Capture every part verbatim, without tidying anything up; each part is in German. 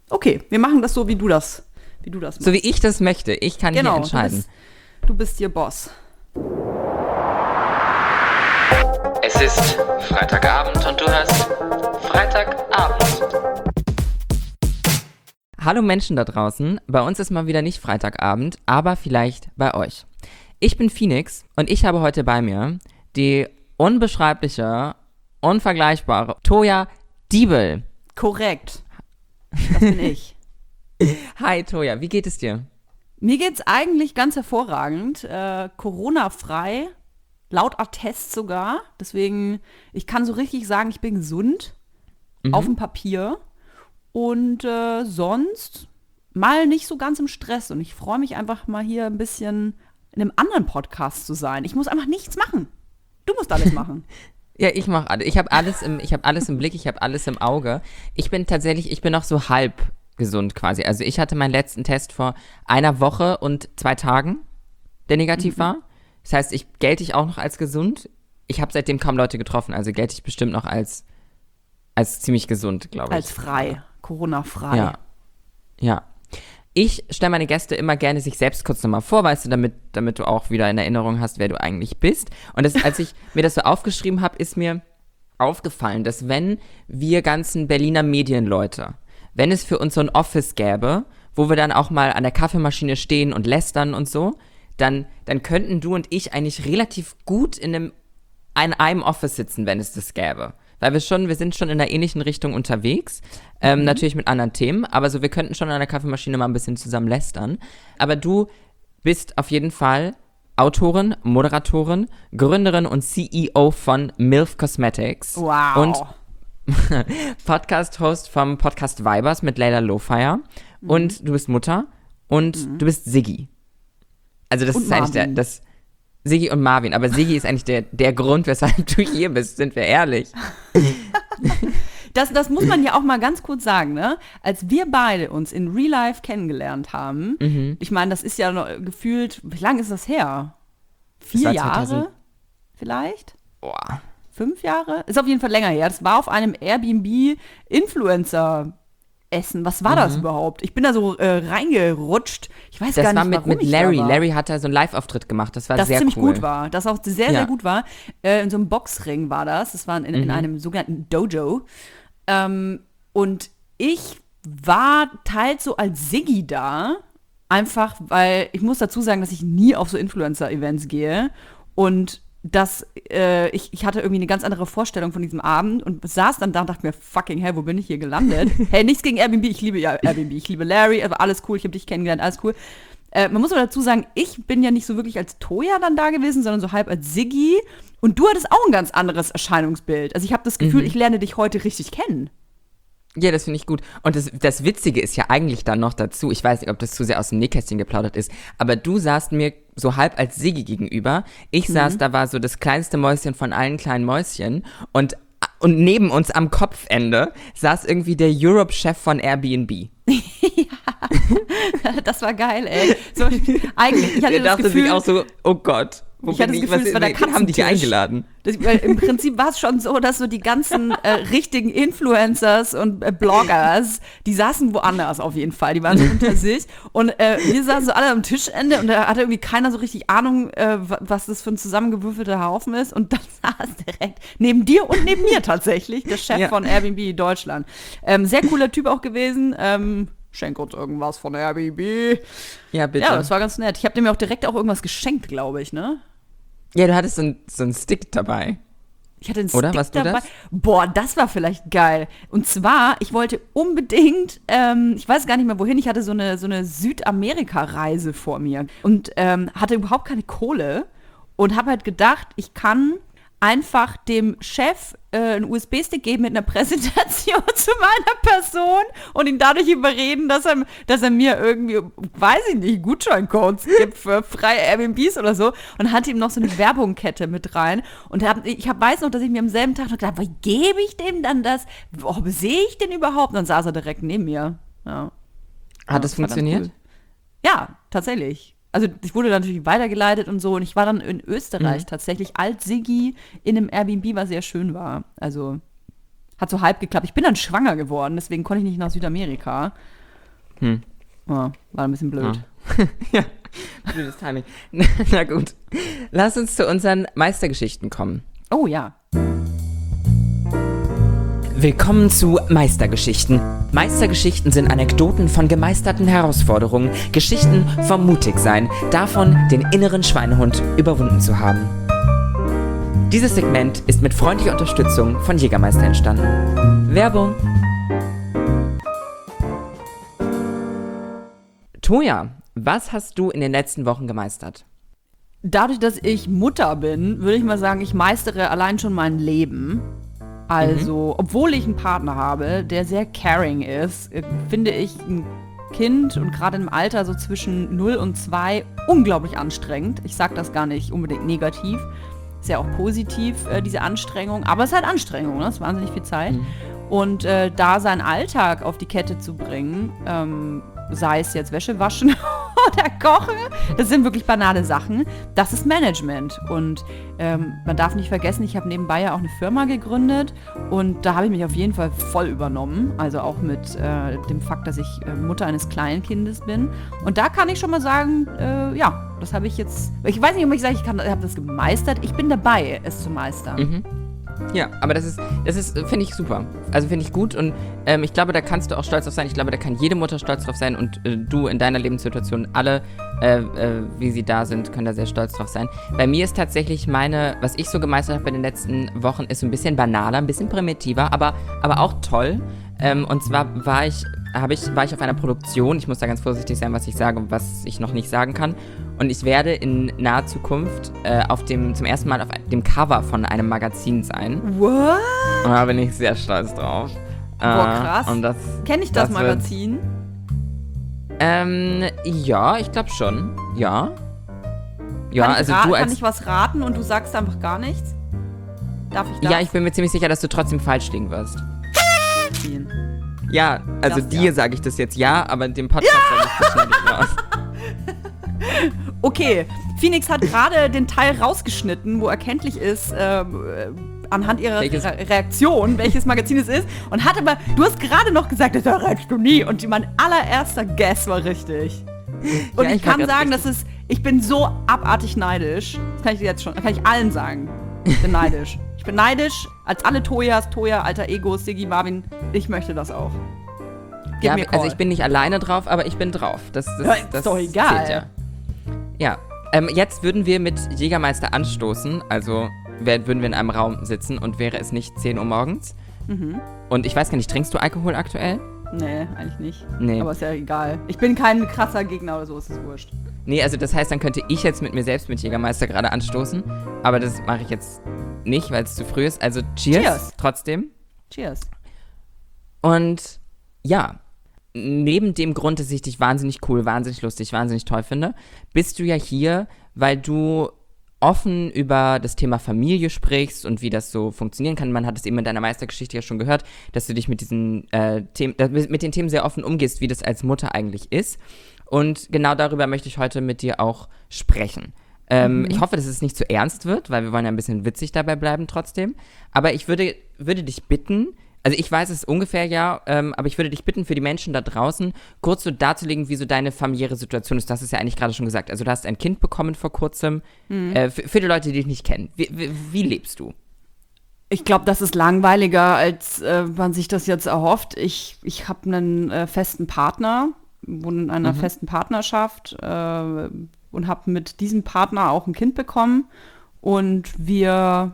Okay, wir machen das so, wie du das, wie du das machst. So wie ich das möchte. Ich kann genau, hier entscheiden. Du bist, du bist ihr Boss. Es ist Freitagabend und du hörst Freitagabend. Hallo Menschen da draußen. Bei uns ist mal wieder nicht Freitagabend, aber vielleicht bei euch. Ich bin Phoenix und ich habe heute bei mir die unbeschreibliche, unvergleichbare Toja Diebel. Korrekt. Das bin ich. Hi Toja, wie geht es dir? Mir geht's eigentlich ganz hervorragend. Äh, Corona-frei, laut Attest sogar. Deswegen, ich kann so richtig sagen, ich bin gesund. Mhm. Auf dem Papier. Und äh, sonst mal nicht so ganz im Stress. Und ich freue mich einfach mal hier ein bisschen in einem anderen Podcast zu sein. Ich muss einfach nichts machen. Du musst alles machen. Ja, ich mache alles. Ich habe alles im, ich habe alles im Blick, ich habe alles im Auge. Ich bin tatsächlich, ich bin noch so halb gesund quasi. Also ich hatte meinen letzten Test vor einer Woche und zwei Tagen, der negativ mhm. war. Das heißt, ich gelte ich auch noch als gesund. Ich habe seitdem kaum Leute getroffen, also gelte ich bestimmt noch als, als ziemlich gesund, glaube ich. Als frei, Corona-frei. Ja, ja. Ich stelle meine Gäste immer gerne sich selbst kurz nochmal vor, weißt du, damit, damit du auch wieder in Erinnerung hast, wer du eigentlich bist. Und das, als ich mir das so aufgeschrieben habe, ist mir aufgefallen, dass wenn wir ganzen Berliner Medienleute, wenn es für uns so ein Office gäbe, wo wir dann auch mal an der Kaffeemaschine stehen und lästern und so, dann, dann könnten du und ich eigentlich relativ gut in einem, in einem Office sitzen, wenn es das gäbe. Weil wir schon, wir sind schon in einer ähnlichen Richtung unterwegs, ähm, mhm. natürlich mit anderen Themen, aber so, wir könnten schon an der Kaffeemaschine mal ein bisschen zusammen lästern. Aber du bist auf jeden Fall Autorin, Moderatorin, Gründerin und C E O von MILF Cosmetics. Wow. Und Podcast-Host vom Podcast Vibers mit Layla Lowfire. Mhm. Und du bist Mutter und mhm. du bist Siggi. Also das und ist eigentlich der, das Siggi und Marvin, aber Siggi ist eigentlich der, der Grund, weshalb du hier bist, sind wir ehrlich. Das, das muss man ja auch mal ganz kurz sagen, ne? Als wir beide uns in Real Life kennengelernt haben, mhm. ich meine, das ist ja noch gefühlt, wie lange ist das her? Vier Jahre zweitausend vielleicht? Boah. Fünf Jahre? Ist auf jeden Fall länger her. Das war auf einem Airbnb-Influencer- Essen. Was war mhm. das überhaupt? Ich bin da so äh, reingerutscht. Ich weiß das gar nicht, warum. Das war mit, mit Larry. Da war. Larry hat da so einen Live-Auftritt gemacht. Das war das sehr cool. Das ziemlich gut war. Das auch sehr, ja. sehr gut war. Äh, in so einem Boxring war das. Das war in, in mhm. einem sogenannten Dojo. Ähm, und ich war teils so als Siggi da. Einfach, weil ich muss dazu sagen, dass ich nie auf so Influencer-Events gehe. Und dass äh, ich, ich hatte irgendwie eine ganz andere Vorstellung von diesem Abend und saß dann da und dachte mir, fucking hell, wo bin ich hier gelandet? Hey, nichts gegen Airbnb, ich liebe ja Airbnb, ich liebe Larry, aber alles cool, ich habe dich kennengelernt, alles cool. Äh, man muss aber dazu sagen, ich bin ja nicht so wirklich als Toja dann da gewesen, sondern so halb als Siggi und du hattest auch ein ganz anderes Erscheinungsbild. Also ich habe das Gefühl, mhm. ich lerne dich heute richtig kennen. Ja, das finde ich gut. Und das, das Witzige ist ja eigentlich dann noch dazu, ich weiß nicht, ob das zu sehr aus dem Nähkästchen geplaudert ist, aber du saßt mir so halb als Siggi gegenüber. Ich mhm. saß, da war so das kleinste Mäuschen von allen kleinen Mäuschen und, und neben uns am Kopfende saß irgendwie der Europe-Chef von Airbnb. Ja, das war geil, ey. So, eigentlich, ich hatte der das dachte Gefühl, sich auch so, oh Gott. Wo ich hatte das Gefühl, es war der Katzentisch. Haben dich eingeladen. Das, weil im Prinzip war es schon so, dass so die ganzen äh, richtigen Influencers und äh, Bloggers, die saßen woanders auf jeden Fall. Die waren so unter sich. Und äh, wir saßen so alle am Tischende und da hatte irgendwie keiner so richtig Ahnung, äh, was das für ein zusammengewürfelter Haufen ist. Und dann saß direkt neben dir und neben mir tatsächlich der Chef ja. von Airbnb Deutschland. Ähm, sehr cooler Typ auch gewesen. Ähm, Schenk uns irgendwas von Airbnb. Ja, bitte. Ja, das war ganz nett. Ich habe dem auch direkt auch irgendwas geschenkt, glaube ich, ne? Ja, du hattest so einen so einen Stick dabei. Ich hatte einen Oder? Stick Warst du dabei. das? Boah, das war vielleicht geil. Und zwar, ich wollte unbedingt, ähm, ich weiß gar nicht mehr wohin, ich hatte so eine, so eine Südamerika-Reise vor mir und ähm, hatte überhaupt keine Kohle und habe halt gedacht, ich kann einfach dem Chef äh, einen U S B-Stick geben mit einer Präsentation zu meiner Person und ihn dadurch überreden, dass er, dass er mir irgendwie, weiß ich nicht, Gutscheincodes gibt für freie Airbnbs oder so und hatte ihm noch so eine Werbungskette mit rein und hab, ich hab, weiß noch, dass ich mir am selben Tag noch gedacht, wie gebe ich dem dann das? Oh, sehe ich den überhaupt? Und dann saß er direkt neben mir. Ja. Hat ja, das funktioniert? Cool. Ja, tatsächlich. Also ich wurde dann natürlich weitergeleitet und so und ich war dann in Österreich mhm. tatsächlich als Siggi in einem Airbnb, was sehr schön war. Also hat so halb geklappt. Ich bin dann schwanger geworden, deswegen konnte ich nicht nach Südamerika. Hm. Ja, war ein bisschen blöd. Ja, ja. Blödes Timing. Na gut, lass uns zu unseren Meistergeschichten kommen. Oh ja. Willkommen zu Meistergeschichten. Meistergeschichten sind Anekdoten von gemeisterten Herausforderungen, Geschichten vom Mutigsein, davon, den inneren Schweinehund überwunden zu haben. Dieses Segment ist mit freundlicher Unterstützung von Jägermeister entstanden. Werbung. Toja, was hast du in den letzten Wochen gemeistert? Dadurch, dass ich Mutter bin, würde ich mal sagen, ich meistere allein schon mein Leben. Also, mhm. obwohl ich einen Partner habe, der sehr caring ist, finde ich ein Kind und gerade im Alter so zwischen null und zwei unglaublich anstrengend. Ich sage das gar nicht unbedingt negativ. Ist ja auch positiv, äh, diese Anstrengung. Aber es ist halt Anstrengung, ne? Es ist wahnsinnig viel Zeit. Mhm. Und äh, da seinen Alltag auf die Kette zu bringen, ähm, sei es jetzt Wäsche waschen oder kochen, das sind wirklich banale Sachen. Das ist Management. Und ähm, man darf nicht vergessen, ich habe nebenbei ja auch eine Firma gegründet und da habe ich mich auf jeden Fall voll übernommen. Also auch mit äh, dem Fakt, dass ich äh, Mutter eines Kleinkindes bin. Und da kann ich schon mal sagen, äh, ja, das habe ich jetzt, ich weiß nicht, ob ich sage, ich, ich habe das gemeistert. Ich bin dabei, es zu meistern. Mhm. Ja, aber das ist, das ist, finde ich super. Also finde ich gut und ähm, ich glaube, da kannst du auch stolz drauf sein. Ich glaube, da kann jede Mutter stolz drauf sein und äh, du in deiner Lebenssituation, alle, äh, äh, wie sie da sind, können da sehr stolz drauf sein. Bei mir ist tatsächlich meine, was ich so gemeistert habe in den letzten Wochen, ist so ein bisschen banaler, ein bisschen primitiver, aber, aber auch toll. Ähm, und zwar war ich, habe ich, war ich auf einer Produktion. Ich muss da ganz vorsichtig sein, was ich sage und was ich noch nicht sagen kann. Und ich werde in naher Zukunft äh, auf dem, zum ersten Mal auf dem Cover von einem Magazin sein. What? Und da bin ich sehr stolz drauf. Boah, krass. Und das, Kenn ich das, das Magazin? Wird, ähm, ja, ich glaube schon. Ja. Ja, kann also ra- du als... Kann ich was raten und du sagst einfach gar nichts? Darf ich das? Ja, ich bin mir ziemlich sicher, dass du trotzdem falsch liegen wirst. Ziehen. Ja, also das, dir ja. sage ich das jetzt ja, aber in dem Podcast sage ich das schnell nicht raus. Okay, Phoenix hat gerade den Teil rausgeschnitten, wo erkenntlich ist, äh, anhand ihrer welches? Re- Reaktion, welches Magazin es ist. Und hat aber, du hast gerade noch gesagt, das errätst du nie. Und mein allererster Guess war richtig. Und Ja, ich, ich war kann grad sagen, richtig. das ist, ich bin so abartig neidisch. Das kann ich dir jetzt schon, das kann ich allen sagen. Ich bin neidisch. Ich bin neidisch, als alle Toyas, Toya, Alter Ego, Siggi, Marvin. Ich möchte das auch. Gib Ja, mir Call. also ich bin nicht alleine drauf, aber ich bin drauf. Das, das, Ja, ist das doch egal. zählt ja. Ja, ähm, jetzt würden wir mit Jägermeister anstoßen, also wär, würden wir in einem Raum sitzen und wäre es nicht zehn Uhr morgens. Mhm. Und ich weiß gar nicht, trinkst du Alkohol aktuell? Nee, eigentlich nicht. Nee. Aber ist ja egal. Ich bin kein krasser Gegner oder so, ist es wurscht. Nee, also das heißt, dann könnte ich jetzt mit mir selbst mit Jägermeister gerade anstoßen, aber das mache ich jetzt nicht, weil es zu früh ist. Also cheers, Cheers. trotzdem. Cheers. Und ja, neben dem Grund, dass ich dich wahnsinnig cool, wahnsinnig lustig, wahnsinnig toll finde, bist du ja hier, weil du offen über das Thema Familie sprichst und wie das so funktionieren kann. Man hat es eben in deiner Meistergeschichte ja schon gehört, dass du dich mit diesen äh, Themen, mit den Themen sehr offen umgehst, wie das als Mutter eigentlich ist. Und genau darüber möchte ich heute mit dir auch sprechen. Ähm, mhm. Ich hoffe, dass es nicht zu ernst wird, weil wir wollen ja ein bisschen witzig dabei bleiben trotzdem. Aber ich würde, würde dich bitten, also ich weiß es ungefähr ja, ähm, aber ich würde dich bitten, für die Menschen da draußen kurz so darzulegen, wie so deine familiäre Situation ist. Du hast es ja eigentlich gerade schon gesagt. Also du hast ein Kind bekommen vor kurzem. Mhm. Äh, für, für die Leute, die dich nicht kennen. Wie, wie, wie lebst du? Ich glaube, das ist langweiliger, als äh, man sich das jetzt erhofft. Ich, ich habe einen äh, festen Partner, wohne in einer mhm. festen Partnerschaft äh, und habe mit diesem Partner auch ein Kind bekommen. Und wir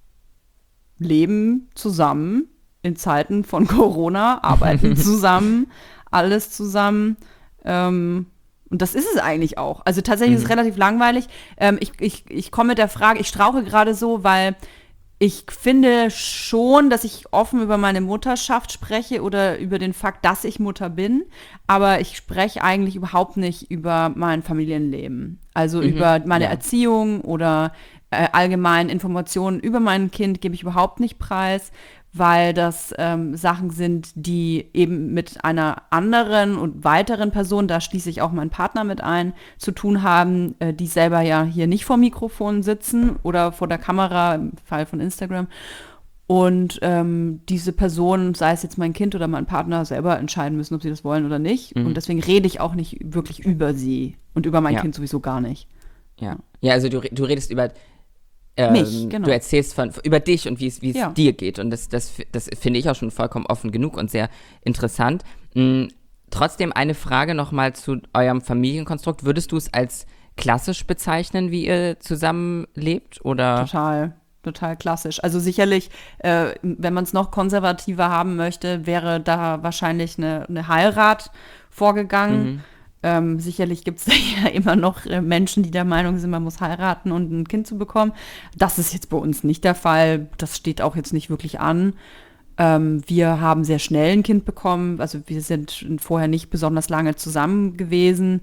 leben zusammen. In Zeiten von Corona, arbeiten zusammen, alles zusammen. Ähm, und das ist es eigentlich auch. Also tatsächlich mhm. ist es relativ langweilig. Ähm, ich, ich, ich komme mit der Frage, ich strauche gerade so, weil ich finde schon, dass ich offen über meine Mutterschaft spreche oder über den Fakt, dass ich Mutter bin. Aber ich spreche eigentlich überhaupt nicht über mein Familienleben. Also mhm. über meine ja. Erziehung oder äh, allgemein Informationen über mein Kind gebe ich überhaupt nicht preis, weil das ähm, Sachen sind, die eben mit einer anderen und weiteren Person, da schließe ich auch meinen Partner mit ein, zu tun haben, äh, die selber ja hier nicht vor Mikrofon sitzen oder vor der Kamera, im Fall von Instagram. und ähm, diese Person, sei es jetzt mein Kind oder mein Partner, selber entscheiden müssen, ob sie das wollen oder nicht. Mhm. Und deswegen rede ich auch nicht wirklich über sie und über mein Ja. Kind sowieso gar nicht. Ja, ja, also du, re- du redest über ähm, Mich, genau. Du erzählst von, über dich und wie es wie es Ja. dir geht. Und das, das, das finde ich auch schon vollkommen offen genug und sehr interessant. Mm, trotzdem eine Frage nochmal zu eurem Familienkonstrukt. Würdest du es als klassisch bezeichnen, wie ihr zusammenlebt? Oder? Total, total klassisch. Also sicherlich, äh, wenn man es noch konservativer haben möchte, wäre da wahrscheinlich eine, eine Heirat vorgegangen. Mhm. Ähm, sicherlich gibt es da ja immer noch äh, Menschen, die der Meinung sind, man muss heiraten und ein Kind zu bekommen. Das ist jetzt bei uns nicht der Fall. Das steht auch jetzt nicht wirklich an. Ähm, wir haben sehr schnell ein Kind bekommen. Also wir sind vorher nicht besonders lange zusammen gewesen.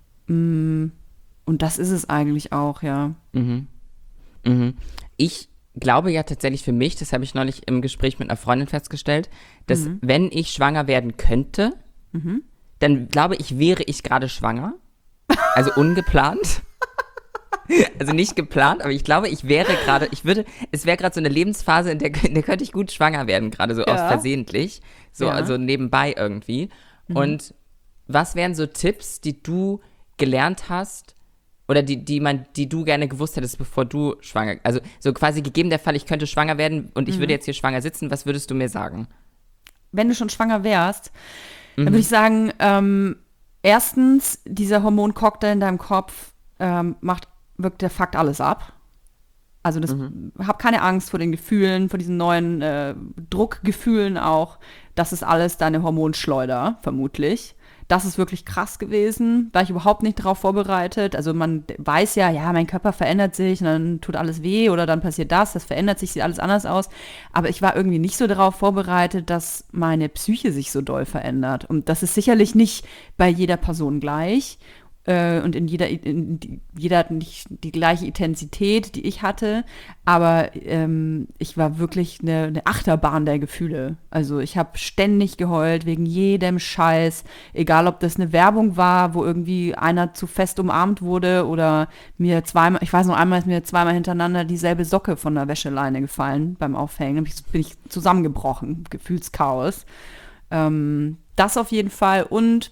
Mm, Und das ist es eigentlich auch, ja. Mhm. Mhm. Ich glaube ja tatsächlich für mich, das habe ich neulich im Gespräch mit einer Freundin festgestellt, dass Mhm. wenn ich schwanger werden könnte, Mhm. dann glaube ich, wäre ich gerade schwanger. Also ungeplant. Also nicht geplant, aber ich glaube, ich wäre gerade, ich würde, es wäre gerade so eine Lebensphase, in der, in der könnte ich gut schwanger werden, gerade so Ja. aus versehentlich. So, Ja. also nebenbei irgendwie. Und was wären so Tipps, die du gelernt hast, oder die, die man, die du gerne gewusst hättest, bevor du schwanger, also so quasi gegeben der Fall, ich könnte schwanger werden und ich würde jetzt hier schwanger sitzen, was würdest du mir sagen? Wenn du schon schwanger wärst, dann würde ich sagen, ähm, erstens, dieser Hormoncocktail in deinem Kopf ähm, macht, wirkt der Fakt alles ab. Also das, hab keine Angst vor den Gefühlen, vor diesen neuen äh, Druckgefühlen auch. Das ist alles deine Hormonschleuder, vermutlich. Das ist wirklich krass gewesen, war ich überhaupt nicht darauf vorbereitet. Also man weiß ja, ja, mein Körper verändert sich und dann tut alles weh oder dann passiert das, das verändert sich, sieht alles anders aus. Aber ich war irgendwie nicht so darauf vorbereitet, dass meine Psyche sich so doll verändert. Und das ist sicherlich nicht bei jeder Person gleich. äh, und in jeder, in die, jeder hat nicht die gleiche Intensität, die ich hatte, aber ähm, ich war wirklich eine, eine Achterbahn der Gefühle. Also ich habe ständig geheult wegen jedem Scheiß, egal ob das eine Werbung war, wo irgendwie einer zu fest umarmt wurde oder mir zweimal, ich weiß noch einmal ist mir zweimal hintereinander dieselbe Socke von der Wäscheleine gefallen beim Aufhängen, bin ich, bin ich zusammengebrochen, Gefühlschaos. Ähm, das auf jeden Fall und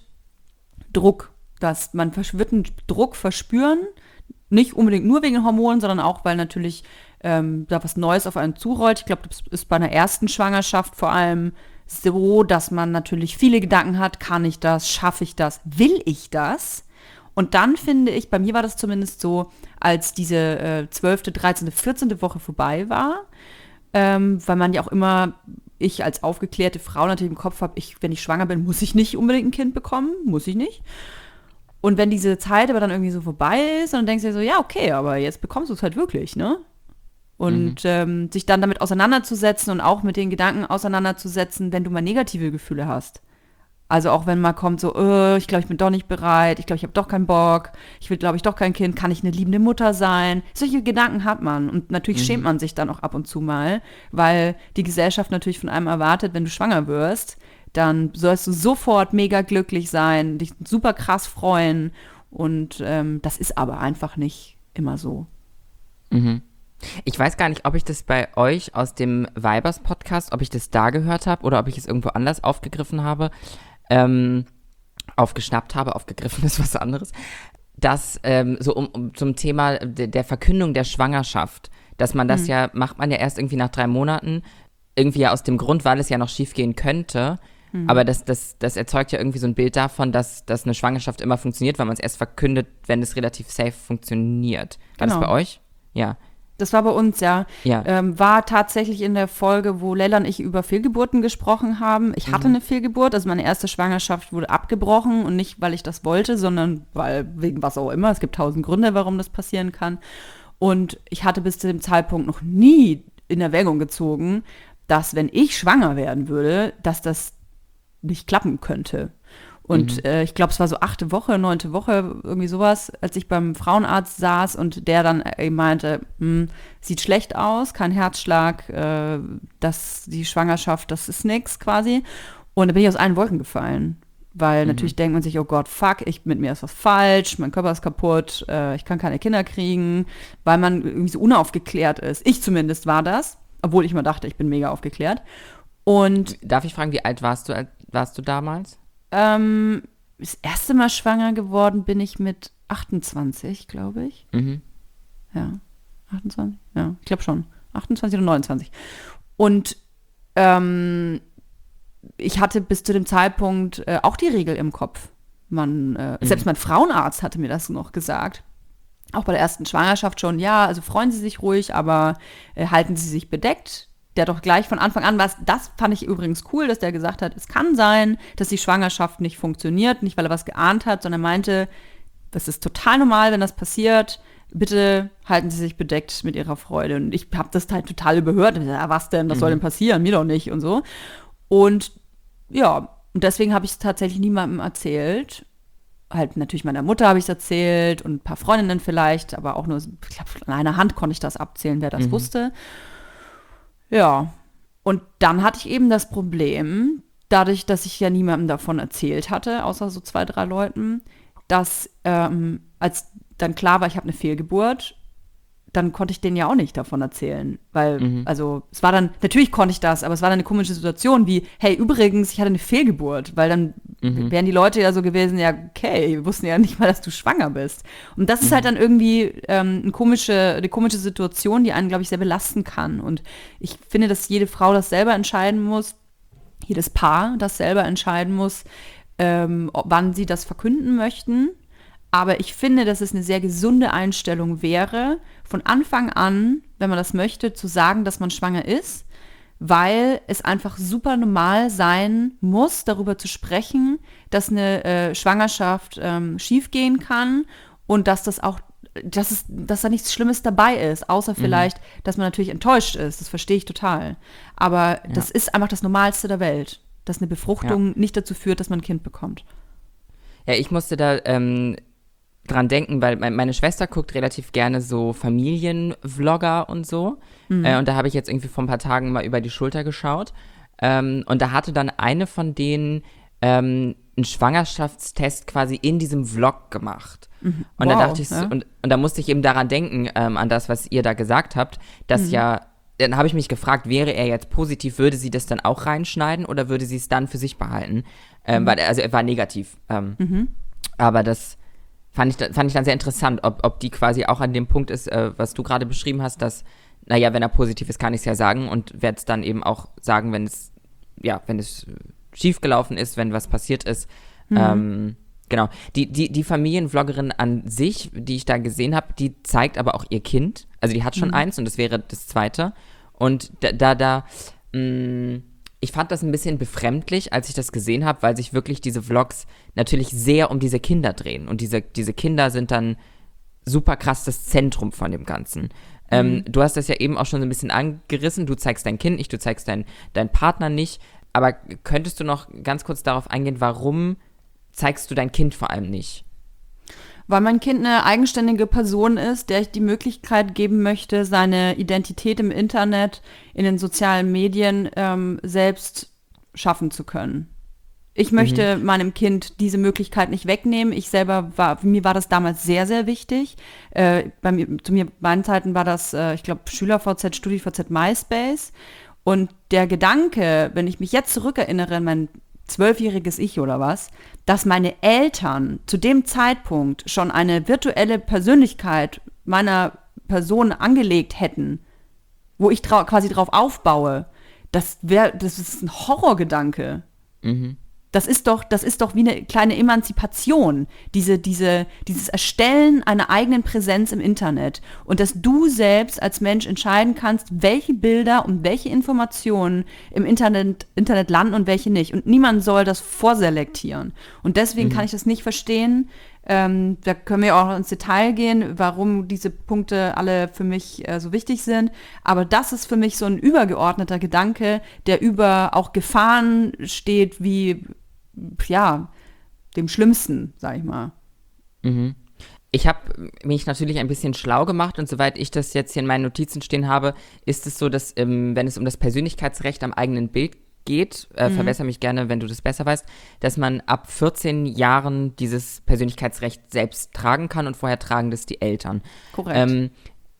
Druck, dass man wird einen Druck verspüren, nicht unbedingt nur wegen Hormonen, sondern auch, weil natürlich ähm, da was Neues auf einen zurollt. Ich glaube, das ist bei einer ersten Schwangerschaft vor allem so, dass man natürlich viele Gedanken hat, kann ich das, schaffe ich das, will ich das? Und dann finde ich, bei mir war das zumindest so, als diese äh, zwölfte, dreizehnte, vierzehnte Woche vorbei war, ähm, weil man ja auch immer, ich als aufgeklärte Frau natürlich im Kopf habe, ich, wenn ich schwanger bin, muss ich nicht unbedingt ein Kind bekommen, muss ich nicht. Und wenn diese Zeit aber dann irgendwie so vorbei ist, dann denkst du dir so, ja, okay, aber jetzt bekommst du es halt wirklich, ne? Und mhm. ähm, sich dann damit auseinanderzusetzen und auch mit den Gedanken auseinanderzusetzen, wenn du mal negative Gefühle hast. Also auch wenn mal kommt so, oh, ich glaube, ich bin doch nicht bereit, ich glaube, ich habe doch keinen Bock, ich will, glaube ich, doch kein Kind, kann ich eine liebende Mutter sein? Solche Gedanken hat man und natürlich mhm. schämt man sich dann auch ab und zu mal, weil die Gesellschaft natürlich von einem erwartet, wenn du schwanger wirst, dann sollst du sofort mega glücklich sein, dich super krass freuen und ähm, das ist aber einfach nicht immer so. Mhm. Ich weiß gar nicht, ob ich das bei euch aus dem Weibers-Podcast, ob ich das da gehört habe oder ob ich es irgendwo anders aufgegriffen habe, ähm, aufgeschnappt habe, aufgegriffen ist was anderes, dass ähm, so um, um zum Thema de, der Verkündung der Schwangerschaft, dass man das mhm. ja, macht man ja erst irgendwie nach drei Monaten, irgendwie ja aus dem Grund, weil es ja noch schief gehen könnte, mhm. aber das, das, das erzeugt ja irgendwie so ein Bild davon, dass, dass eine Schwangerschaft immer funktioniert, weil man es erst verkündet, wenn es relativ safe funktioniert. War genau. das bei euch? Ja. Das war bei uns, ja. ja. Ähm, war tatsächlich in der Folge, wo Leila und ich über Fehlgeburten gesprochen haben. Ich hatte mhm. eine Fehlgeburt, also meine erste Schwangerschaft wurde abgebrochen und nicht, weil ich das wollte, sondern weil wegen was auch immer. Es gibt tausend Gründe, warum das passieren kann. Und ich hatte bis zu dem Zeitpunkt noch nie in Erwägung gezogen, dass wenn ich schwanger werden würde, dass das nicht klappen könnte. Und mhm. äh, ich glaube, es war so achte Woche, neunte Woche, irgendwie sowas, als ich beim Frauenarzt saß und der dann äh, meinte, sieht schlecht aus, kein Herzschlag, äh, das, die Schwangerschaft, das ist nix quasi. Und da bin ich aus allen Wolken gefallen. Weil mhm. natürlich denkt man sich, oh Gott, fuck, ich, mit mir ist was falsch, mein Körper ist kaputt, äh, ich kann keine Kinder kriegen, weil man irgendwie so unaufgeklärt ist. Ich zumindest war das. obwohl ich immer dachte, ich bin mega aufgeklärt. Und Darf ich fragen, wie alt warst du, als- warst du damals? ähm, das erste Mal schwanger geworden bin ich mit achtundzwanzig, glaube ich. Mhm. Ja, achtundzwanzig? Ja, ich glaube schon. achtundzwanzig oder neunundzwanzig. Und ähm, ich hatte bis zu dem Zeitpunkt äh, auch die Regel im Kopf. Man, äh, Mhm. Selbst mein Frauenarzt hatte mir das noch gesagt. Auch bei der ersten Schwangerschaft schon, ja, also freuen Sie sich ruhig, aber äh, halten Sie sich bedeckt. Der doch gleich von Anfang an, was, das fand ich übrigens cool, dass der gesagt hat, es kann sein, dass die Schwangerschaft nicht funktioniert, nicht weil er was geahnt hat, sondern er meinte, das ist total normal, wenn das passiert. Bitte halten Sie sich bedeckt mit Ihrer Freude. Und ich habe das halt total überhört. Ja, was denn? Was soll denn passieren? Mir doch nicht und so. Und ja, und deswegen habe ich es tatsächlich niemandem erzählt. Halt natürlich meiner Mutter habe ich es erzählt und ein paar Freundinnen vielleicht, aber auch nur, ich glaube, an einer Hand konnte ich das abzählen, wer das Mhm. wusste. Ja, und dann hatte ich eben das Problem, dadurch, dass ich ja niemandem davon erzählt hatte, außer so zwei, drei Leuten, dass ähm, als dann klar war, ich habe eine Fehlgeburt, dann konnte ich denen ja auch nicht davon erzählen. Weil, Mhm. also, es war dann, natürlich konnte ich das, aber es war dann eine komische Situation wie, hey, übrigens, ich hatte eine Fehlgeburt, weil dann Mhm. wären die Leute ja so gewesen, ja, okay, wir wussten ja nicht mal, dass du schwanger bist. Und das ist halt dann irgendwie ähm, eine, komische, eine komische Situation, die einen, glaube ich, sehr belasten kann. Und ich finde, dass jede Frau das selber entscheiden muss, jedes Paar das selber entscheiden muss, ähm, ob, wann sie das verkünden möchten. Aber ich finde, dass es eine sehr gesunde Einstellung wäre, von Anfang an, wenn man das möchte, zu sagen, dass man schwanger ist, weil es einfach super normal sein muss, darüber zu sprechen, dass eine äh, Schwangerschaft ähm, schiefgehen kann und dass das auch, dass, es, dass da nichts Schlimmes dabei ist, außer vielleicht, dass man natürlich enttäuscht ist. Das verstehe ich total. Aber das ist einfach das Normalste der Welt, dass eine Befruchtung nicht dazu führt, dass man ein Kind bekommt. Ja, ich musste da ähm, dran denken, weil mein, meine Schwester guckt relativ gerne so Familienvlogger und so. Äh, und da habe ich jetzt irgendwie vor ein paar Tagen mal über die Schulter geschaut. Ähm, und da hatte dann eine von denen ähm, einen Schwangerschaftstest quasi in diesem Vlog gemacht. Und da Wow, dachte ich, so, ja. und, und da musste ich eben daran denken, ähm, an das, was ihr da gesagt habt, dass ja, dann habe ich mich gefragt, wäre er jetzt positiv, würde sie das dann auch reinschneiden oder würde sie es dann für sich behalten? Ähm, weil, also er war negativ. Ähm, Aber das fand ich, da- fand ich dann sehr interessant, ob, ob die quasi auch an dem Punkt ist, äh, was du gerade beschrieben hast, dass, naja, wenn er positiv ist, kann ich es ja sagen und werde es dann eben auch sagen, wenn es, ja, wenn es schief gelaufen ist, wenn was passiert ist. Ähm, genau. Die, die, die Familienvloggerin an sich, die ich da gesehen habe, die zeigt aber auch ihr Kind. Also die hat schon eins und das wäre das zweite. Und da, da, da mh, ich fand das ein bisschen befremdlich, als ich das gesehen habe, weil sich wirklich diese Vlogs natürlich sehr um diese Kinder drehen. Und diese, diese Kinder sind dann super krass das Zentrum von dem Ganzen. Ähm, du hast das ja eben auch schon so ein bisschen angerissen. Du zeigst dein Kind nicht, du zeigst deinen deinen Partner nicht. Aber könntest du noch ganz kurz darauf eingehen, warum zeigst du dein Kind vor allem nicht? Weil mein Kind eine eigenständige Person ist, der ich die Möglichkeit geben möchte, seine Identität im Internet, in den sozialen Medien ähm, selbst schaffen zu können. Ich möchte meinem Kind diese Möglichkeit nicht wegnehmen. Ich selber war, mir war das damals sehr, sehr wichtig. Äh, bei mir, zu mir, meinen Zeiten war das, äh, ich glaube, SchülerVZ, StudiVZ, MySpace. Und der Gedanke, wenn ich mich jetzt zurückerinnere an mein zwölfjähriges Ich oder was, dass meine Eltern zu dem Zeitpunkt schon eine virtuelle Persönlichkeit meiner Person angelegt hätten, wo ich trau- quasi drauf aufbaue, das wäre, das ist ein Horrorgedanke. Mhm. Das ist doch, das ist doch wie eine kleine Emanzipation, diese, diese, dieses Erstellen einer eigenen Präsenz im Internet und dass du selbst als Mensch entscheiden kannst, welche Bilder und welche Informationen im Internet, Internet landen und welche nicht. Und niemand soll das vorselektieren. Und deswegen kann ich das nicht verstehen. Ähm, da können wir auch ins Detail gehen, warum diese Punkte alle für mich äh, so wichtig sind. Aber das ist für mich so ein übergeordneter Gedanke, der über auch Gefahren steht, wie, ja, dem Schlimmsten, sag ich mal. Mhm. Ich habe mich natürlich ein bisschen schlau gemacht und soweit ich das jetzt hier in meinen Notizen stehen habe, ist es so, dass ähm, wenn es um das Persönlichkeitsrecht am eigenen Bild geht, äh, verbessere mich gerne, wenn du das besser weißt, dass man ab vierzehn Jahren dieses Persönlichkeitsrecht selbst tragen kann und vorher tragen das die Eltern. Korrekt. Ähm,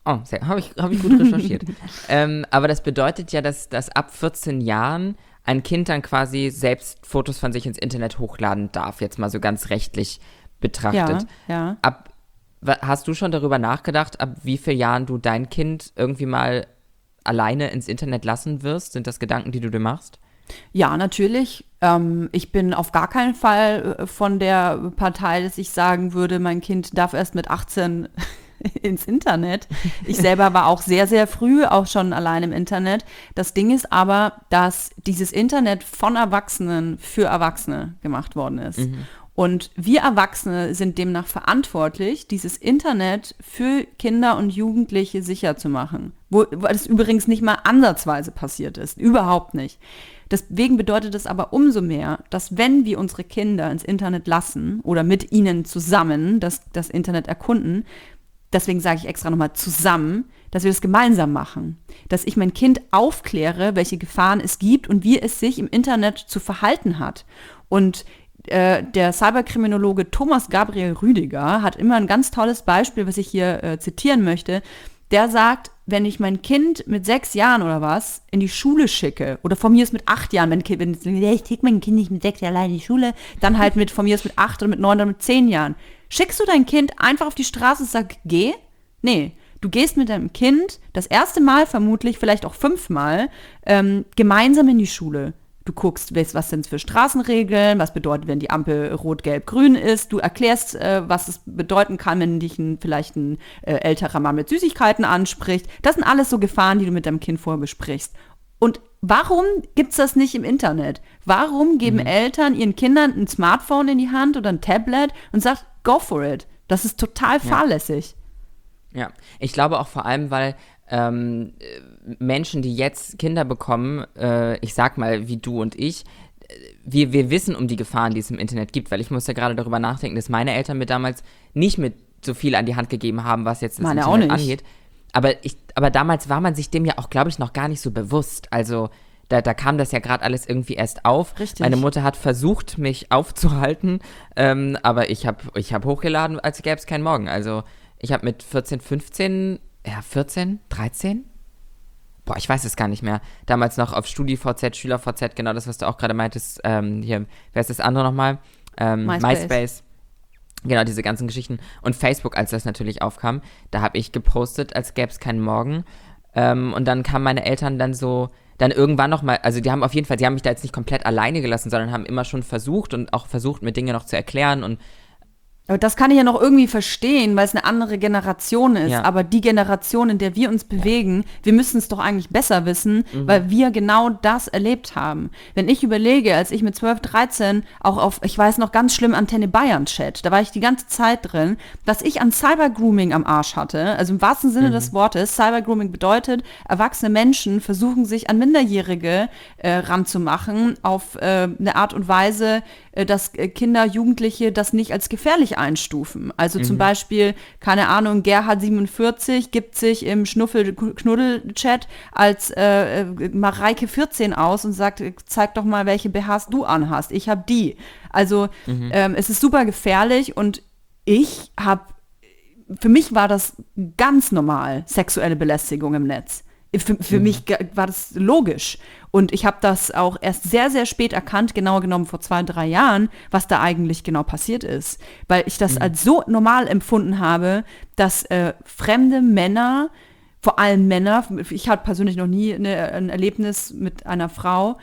Oh, habe ich, hab ich gut recherchiert. ähm, aber das bedeutet ja, dass, dass ab vierzehn Jahren ein Kind dann quasi selbst Fotos von sich ins Internet hochladen darf, jetzt mal so ganz rechtlich betrachtet. Ja, ja. Ab, hast du schon darüber nachgedacht, ab wie vielen Jahren du dein Kind irgendwie mal alleine ins Internet lassen wirst? Sind das Gedanken, die du dir machst? Ja, natürlich. Ähm, ich bin auf gar keinen Fall von der Partei, dass ich sagen würde, mein Kind darf erst mit achtzehn ins Internet. Ich selber war auch sehr, sehr früh auch schon allein im Internet. Das Ding ist aber, dass dieses Internet von Erwachsenen für Erwachsene gemacht worden ist. Mhm. Und wir Erwachsene sind demnach verantwortlich, dieses Internet für Kinder und Jugendliche sicher zu machen. Wo, wo das übrigens nicht mal ansatzweise passiert ist. Überhaupt nicht. Deswegen bedeutet es aber umso mehr, dass wenn wir unsere Kinder ins Internet lassen oder mit ihnen zusammen das, das Internet erkunden, deswegen sage ich extra nochmal zusammen, dass wir das gemeinsam machen. Dass ich mein Kind aufkläre, welche Gefahren es gibt und wie es sich im Internet zu verhalten hat. Und äh, der Cyberkriminologe Thomas Gabriel Rüdiger hat immer ein ganz tolles Beispiel, was ich hier äh, zitieren möchte. Der sagt, wenn ich mein Kind mit sechs Jahren oder was in die Schule schicke, oder von mir ist mit acht Jahren, wenn, wenn ich schicke mein Kind nicht mit sechs Jahren allein in die Schule, dann halt mit von mir ist mit acht oder mit neun oder mit zehn Jahren. Schickst du dein Kind einfach auf die Straße und sagst, geh? Nee, du gehst mit deinem Kind das erste Mal vermutlich, vielleicht auch fünfmal, ähm, gemeinsam in die Schule. Du guckst, was sind es für Straßenregeln, was bedeutet, wenn die Ampel rot, gelb, grün ist. Du erklärst, äh, was es bedeuten kann, wenn dich ein, vielleicht ein äh, älterer Mann mit Süßigkeiten anspricht. Das sind alles so Gefahren, die du mit deinem Kind vorher besprichst. Und warum gibt's das nicht im Internet? Warum geben mhm. Eltern ihren Kindern ein Smartphone in die Hand oder ein Tablet und sagen, go for it? Das ist total fahrlässig. Ja, ja. Ich glaube auch vor allem, weil ähm, Menschen, die jetzt Kinder bekommen, äh, ich sag mal wie du und ich, wir, wir wissen um die Gefahren, die es im Internet gibt, weil ich musste gerade darüber nachdenken, dass meine Eltern mir damals nicht mit so viel an die Hand gegeben haben, was jetzt das meine Internet auch nicht. angeht. Aber, ich, aber damals war man sich dem ja auch, glaube ich, noch gar nicht so bewusst. Also da, da kam das ja gerade alles irgendwie erst auf. Richtig. Meine Mutter hat versucht, mich aufzuhalten, ähm, aber ich habe ich hab hochgeladen, als gäbe es keinen Morgen. Also ich habe mit vierzehn, fünfzehn, ja vierzehn, dreizehn? Boah, ich weiß es gar nicht mehr. Damals noch auf StudiVZ, SchülerVZ, genau das, was du auch gerade meintest. Ähm, hier, wer ist das andere nochmal? Ähm, MySpace. MySpace. Genau, diese ganzen Geschichten. Und Facebook, als das natürlich aufkam, da habe ich gepostet, als gäbe es keinen Morgen. Ähm, und dann kamen meine Eltern dann so, dann irgendwann nochmal, also die haben auf jeden Fall, die haben mich da jetzt nicht komplett alleine gelassen, sondern haben immer schon versucht und auch versucht, mir Dinge noch zu erklären und Aber das kann ich ja noch irgendwie verstehen, weil es eine andere Generation ist. Ja. Aber die Generation, in der wir uns bewegen, wir müssen es doch eigentlich besser wissen, Mhm. weil wir genau das erlebt haben. Wenn ich überlege, als ich mit zwölf, dreizehn auch auf, ich weiß noch ganz schlimm, Antenne Bayern Chat, da war ich die ganze Zeit drin, dass ich an Cybergrooming am Arsch hatte, also im wahrsten Sinne Mhm. des Wortes. Cybergrooming bedeutet, erwachsene Menschen versuchen sich an Minderjährige äh, ranzumachen auf äh, eine Art und Weise, äh, dass äh, Kinder, Jugendliche das nicht als gefährlich einstufen. Also Mhm. zum Beispiel, keine Ahnung, Gerhard siebenundvierzig gibt sich im Schnuffel-Knuddel-Chat als äh, Mareike vierzehn aus und sagt, zeig doch mal, welche B Hs du anhast. Ich habe die. Also Mhm. ähm, es ist super gefährlich und ich habe, für mich war das ganz normal, sexuelle Belästigung im Netz. Für, für Mhm. mich ge- war das logisch. Und ich habe das auch erst sehr, sehr spät erkannt, genauer genommen vor zwei, drei Jahren, was da eigentlich genau passiert ist. Weil ich das Mhm. als so normal empfunden habe, dass äh, fremde Männer, vor allem Männer, ich hatte persönlich noch nie eine, ein Erlebnis mit einer Frau,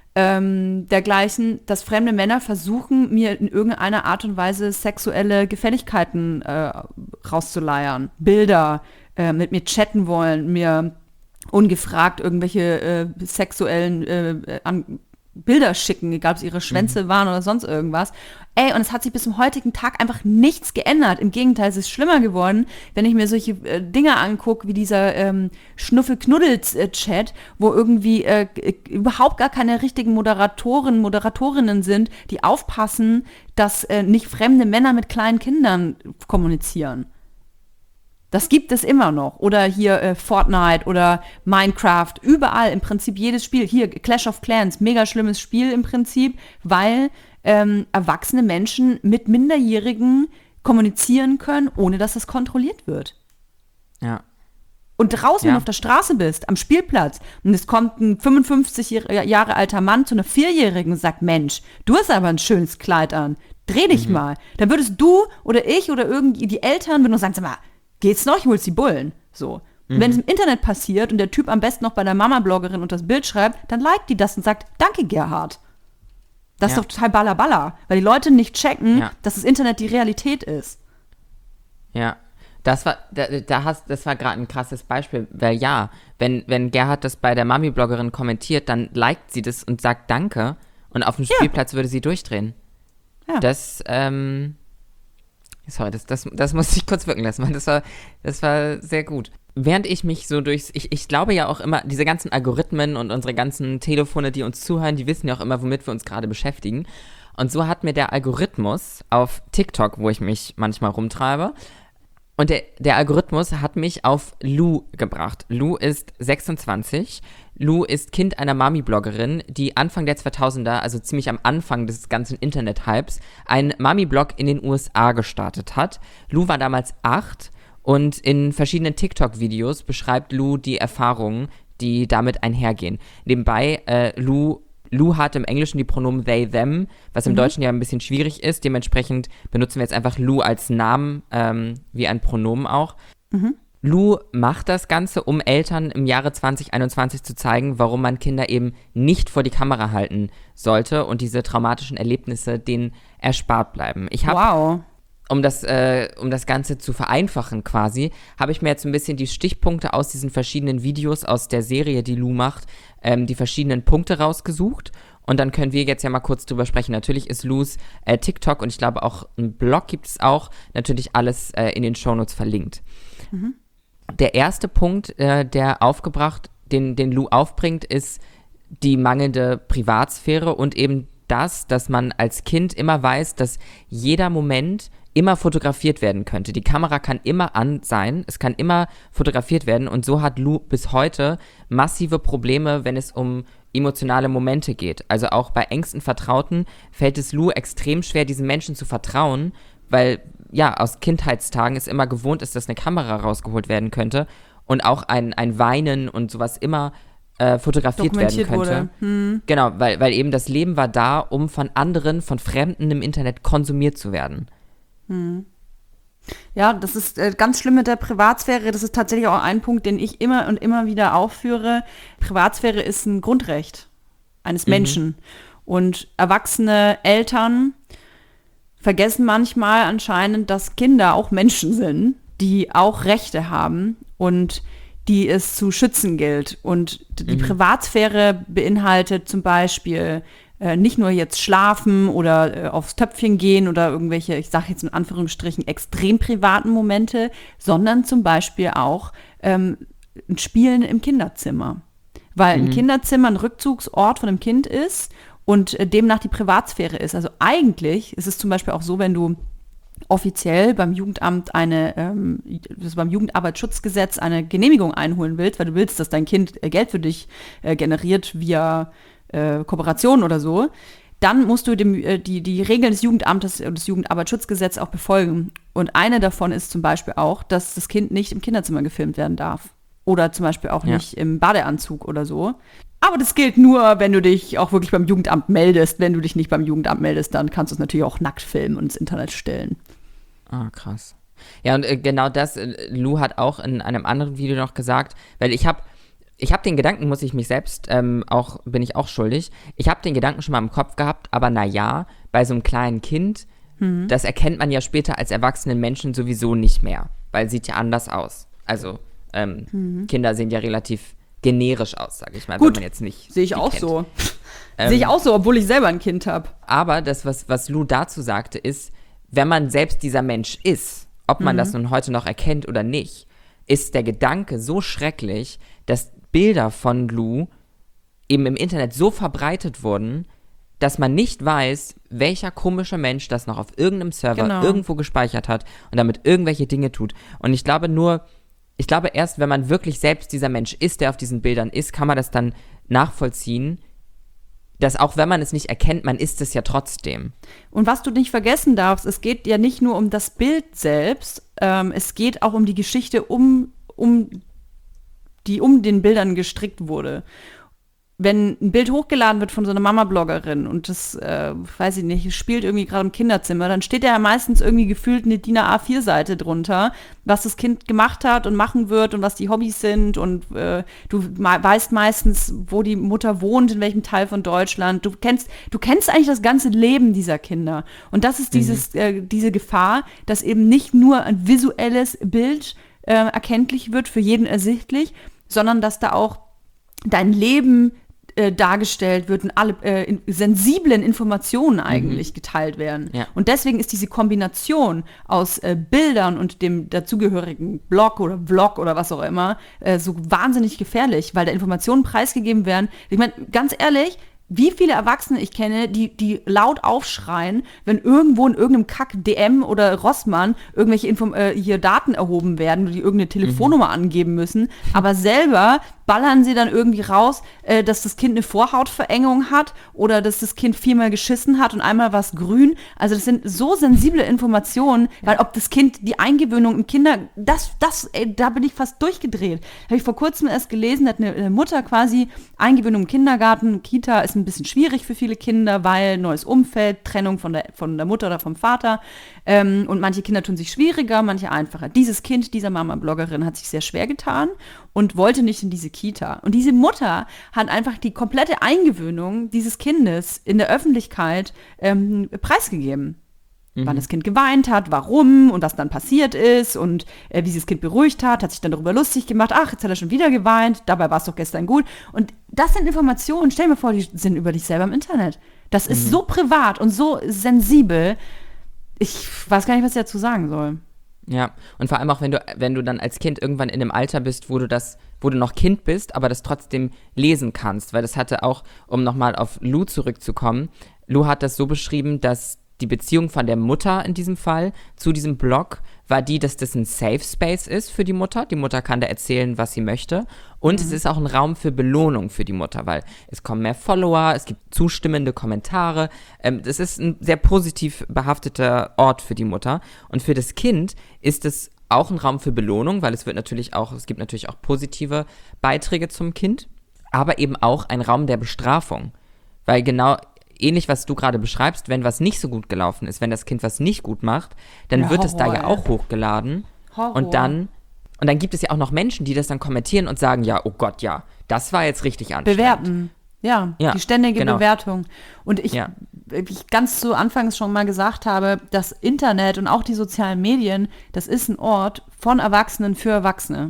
ähm, dergleichen, dass fremde Männer versuchen, mir in irgendeiner Art und Weise sexuelle Gefälligkeiten äh, rauszuleiern. Bilder, äh, mit mir chatten wollen, mir ungefragt irgendwelche äh, sexuellen äh, an Bilder schicken, egal ob es ihre Schwänze mhm. waren oder sonst irgendwas. Ey, und es hat sich bis zum heutigen Tag einfach nichts geändert. Im Gegenteil, es ist schlimmer geworden, wenn ich mir solche äh, Dinge angucke, wie dieser ähm, Schnuffel-Knuddels-Chat, wo irgendwie äh, überhaupt gar keine richtigen Moderatoren, Moderatorinnen sind, die aufpassen, dass äh, nicht fremde Männer mit kleinen Kindern kommunizieren. Das gibt es immer noch. Oder hier äh, Fortnite oder Minecraft, überall im Prinzip jedes Spiel. Hier Clash of Clans, mega schlimmes Spiel im Prinzip, weil ähm, erwachsene Menschen mit Minderjährigen kommunizieren können, ohne dass das kontrolliert wird. Ja. und draußen, Ja. wenn du auf der Straße bist, am Spielplatz, und es kommt ein fünfundfünfzig Jahre alter Mann zu einer Vierjährigen und sagt, Mensch, du hast aber ein schönes Kleid an, dreh dich Mhm. mal. Dann würdest du oder ich oder irgendwie die Eltern würden uns sagen, sag mal, geht's noch, ich hol's die Bullen. So. Und wenn es im Internet passiert und der Typ am besten noch bei der Mama-Bloggerin unter das Bild schreibt, dann liked die das und sagt, danke Gerhard. Das Ja. ist doch total ballerballer, weil die Leute nicht checken, Ja. dass das Internet die Realität ist. Ja, das war, da, da hast, das war gerade ein krasses Beispiel, weil ja, wenn, wenn Gerhard das bei der Mami-Bloggerin kommentiert, dann liked sie das und sagt Danke und auf dem Ja. Spielplatz würde sie durchdrehen. Ja. Das, ähm, sorry, das, das, das muss ich kurz wirken lassen, weil das war, das war sehr gut. Während ich mich so durchs, ich, ich glaube ja auch immer, diese ganzen Algorithmen und unsere ganzen Telefone, die uns zuhören, die wissen ja auch immer, womit wir uns gerade beschäftigen. Und so hat mir der Algorithmus auf TikTok, wo ich mich manchmal rumtreibe, und der, der Algorithmus hat mich auf Lou gebracht. Lou ist sechsundzwanzig. Lou ist Kind einer Mami-Bloggerin, die Anfang der zweitausender, also ziemlich am Anfang des ganzen Internet-Hypes, einen Mami-Blog in den U S A gestartet hat. Lou war damals acht und in verschiedenen TikTok-Videos beschreibt Lou die Erfahrungen, die damit einhergehen. Nebenbei, äh, Lou Lou hat im Englischen die Pronomen they, them, was im Mhm. Deutschen ja ein bisschen schwierig ist. Dementsprechend benutzen wir jetzt einfach Lou als Namen, ähm, wie ein Pronomen auch. Mhm. Lou macht das Ganze, um Eltern im Jahre zwanzig einundzwanzig zu zeigen, warum man Kinder eben nicht vor die Kamera halten sollte und diese traumatischen Erlebnisse denen erspart bleiben. Ich habe Wow. um das, äh, um das Ganze zu vereinfachen quasi, habe ich mir jetzt ein bisschen die Stichpunkte aus diesen verschiedenen Videos aus der Serie, die Lou macht, ähm, die verschiedenen Punkte rausgesucht. Und dann können wir jetzt ja mal kurz drüber sprechen. Natürlich ist Lou's äh, TikTok und ich glaube auch ein Blog gibt es auch, natürlich alles äh, in den Shownotes verlinkt. Mhm. Der erste Punkt, äh, der aufgebracht, den, den Lou aufbringt, ist die mangelnde Privatsphäre und eben das, dass man als Kind immer weiß, dass jeder Moment immer fotografiert werden könnte. Die Kamera kann immer an sein, es kann immer fotografiert werden und so hat Lou bis heute massive Probleme, wenn es um emotionale Momente geht. Also auch bei engsten Vertrauten fällt es Lou extrem schwer, diesen Menschen zu vertrauen, weil ja, aus Kindheitstagen es immer gewohnt ist, dass eine Kamera rausgeholt werden könnte und auch ein, ein Weinen und sowas immer äh, fotografiert werden Dokumentiert könnte. wurde. Hm. Genau, weil, weil eben das Leben war da, um von anderen, von Fremden im Internet konsumiert zu werden. Ja, das ist äh, ganz schlimm mit der Privatsphäre. Das ist tatsächlich auch ein Punkt, den ich immer und immer wieder aufführe. Privatsphäre ist ein Grundrecht eines Menschen. Und erwachsene Eltern vergessen manchmal anscheinend, dass Kinder auch Menschen sind, die auch Rechte haben und die es zu schützen gilt. Und die Privatsphäre beinhaltet zum Beispiel äh, nicht nur jetzt schlafen oder äh, aufs Töpfchen gehen oder irgendwelche, ich sage jetzt in Anführungsstrichen, extrem privaten Momente, sondern zum Beispiel auch ähm, ein Spielen im Kinderzimmer. Weil ein Kinderzimmer ein Rückzugsort von einem Kind ist und äh, demnach die Privatsphäre ist. Also eigentlich ist es zum Beispiel auch so, wenn du offiziell beim Jugendamt eine, ähm, also beim Jugendarbeitsschutzgesetz eine Genehmigung einholen willst, weil du willst, dass dein Kind äh, Geld für dich äh, generiert via äh, Kooperation oder so, dann musst du dem, äh, die, die Regeln des Jugendamtes und des Jugendarbeitsschutzgesetzes auch befolgen. Und eine davon ist zum Beispiel auch, dass das Kind nicht im Kinderzimmer gefilmt werden darf. Oder zum Beispiel auch Ja. nicht im Badeanzug oder so. Aber das gilt nur, wenn du dich auch wirklich beim Jugendamt meldest. Wenn du dich nicht beim Jugendamt meldest, dann kannst du es natürlich auch nackt filmen und ins Internet stellen. Ah, krass. Ja, und äh, genau das, äh, Lou hat auch in einem anderen Video noch gesagt, weil ich habe ich habe den Gedanken, muss ich mich selbst ähm, auch, bin ich auch schuldig, ich habe den Gedanken schon mal im Kopf gehabt, aber naja, bei so einem kleinen Kind, das erkennt man ja später als erwachsenen Menschen sowieso nicht mehr, weil sieht ja anders aus. Also ähm, Kinder sehen ja relativ generisch aus, sage ich mal, Gut, wenn man jetzt nicht Sehe ich die auch kennt. so. Ähm, Sehe ich auch so, obwohl ich selber ein Kind habe. Aber das, was, was Lou dazu sagte, ist, wenn man selbst dieser Mensch ist, ob man das nun heute noch erkennt oder nicht, ist der Gedanke so schrecklich, dass Bilder von Lou eben im Internet so verbreitet wurden, dass man nicht weiß, welcher komische Mensch das noch auf irgendeinem Server Genau. irgendwo gespeichert hat und damit irgendwelche Dinge tut. Und ich glaube nur, ich glaube erst, wenn man wirklich selbst dieser Mensch ist, der auf diesen Bildern ist, kann man das dann nachvollziehen, dass auch wenn man es nicht erkennt, man ist es ja trotzdem. Und was du nicht vergessen darfst, es geht ja nicht nur um das Bild selbst, ähm, es geht auch um die Geschichte um, um die um den Bildern gestrickt wurde. Wenn ein Bild hochgeladen wird von so einer Mama-Bloggerin und das, äh, weiß ich nicht, spielt irgendwie gerade im Kinderzimmer, dann steht da ja meistens irgendwie gefühlt eine D I N A vier Seite drunter, was das Kind gemacht hat und machen wird und was die Hobbys sind und äh, du me- weißt meistens, wo die Mutter wohnt, in welchem Teil von Deutschland. Du kennst, du kennst eigentlich das ganze Leben dieser Kinder. Und das ist dieses, mhm. äh, diese Gefahr, dass eben nicht nur ein visuelles Bild äh, erkenntlich wird, für jeden ersichtlich, sondern dass da auch dein Leben Äh, dargestellt wird und alle äh, in, sensiblen Informationen eigentlich mhm. geteilt werden. Ja. Und deswegen ist diese Kombination aus äh, Bildern und dem dazugehörigen Blog oder Vlog oder was auch immer äh, so wahnsinnig gefährlich, weil da Informationen preisgegeben werden. Ich meine, ganz ehrlich, wie viele Erwachsene ich kenne, die, die laut aufschreien, wenn irgendwo in irgendeinem Kack-D M oder Rossmann irgendwelche Inform- äh, hier Daten erhoben werden, die irgendeine Telefonnummer mhm. angeben müssen, aber selber ballern sie dann irgendwie raus, äh, dass das Kind eine Vorhautverengung hat oder dass das Kind viermal geschissen hat und einmal war es grün. Also das sind so sensible Informationen, weil ob das Kind die Eingewöhnung im Kinder, das, das, ey, da bin ich fast durchgedreht. Habe ich vor kurzem erst gelesen, hat eine, eine Mutter quasi Eingewöhnung im Kindergarten, Kita ist ein bisschen schwierig für viele Kinder, weil neues Umfeld, Trennung von der, von der Mutter oder vom Vater ähm, und manche Kinder tun sich schwieriger, manche einfacher. Dieses Kind, dieser Mama-Bloggerin hat sich sehr schwer getan und wollte nicht in diese Kita. Und diese Mutter hat einfach die komplette Eingewöhnung dieses Kindes in der Öffentlichkeit ähm, preisgegeben. Mhm. Wann das Kind geweint hat, warum und was dann passiert ist und äh, wie sich das Kind beruhigt hat, hat sich dann darüber lustig gemacht, ach, jetzt hat er schon wieder geweint, dabei war es doch gestern gut. Und das sind Informationen, stell dir mal vor, die sind über dich selber im Internet. Das ist mhm. so privat und so sensibel. Ich weiß gar nicht, was ich dazu sagen soll. Ja, und vor allem auch, wenn du, wenn du dann als Kind irgendwann in einem Alter bist, wo du das, wo du noch Kind bist, aber das trotzdem lesen kannst, weil das hatte auch, um nochmal auf Lou zurückzukommen, Lou hat das so beschrieben, dass die Beziehung von der Mutter in diesem Fall zu diesem Blog war die, dass das ein Safe Space ist für die Mutter. Die Mutter kann da erzählen, was sie möchte. Und mhm. es ist auch ein Raum für Belohnung für die Mutter, weil es kommen mehr Follower, es gibt zustimmende Kommentare. Ähm, das ist ein sehr positiv behafteter Ort für die Mutter. Und für das Kind ist es auch ein Raum für Belohnung, weil es wird natürlich auch, es gibt natürlich auch positive Beiträge zum Kind, aber eben auch ein Raum der Bestrafung. Weil genau ähnlich, was du gerade beschreibst, wenn was nicht so gut gelaufen ist, wenn das Kind was nicht gut macht, dann ja, wird Horror, es da ja ey. auch hochgeladen. Horror. Und dann und dann gibt es ja auch noch Menschen, die das dann kommentieren und sagen, ja, oh Gott, ja, das war jetzt richtig anstrengend. Bewerten. Ja, ja, die ständige genau. Bewertung. Und ich, ja. wie ich ganz zu Anfangs schon mal gesagt habe, das Internet und auch die sozialen Medien, das ist ein Ort von Erwachsenen für Erwachsene.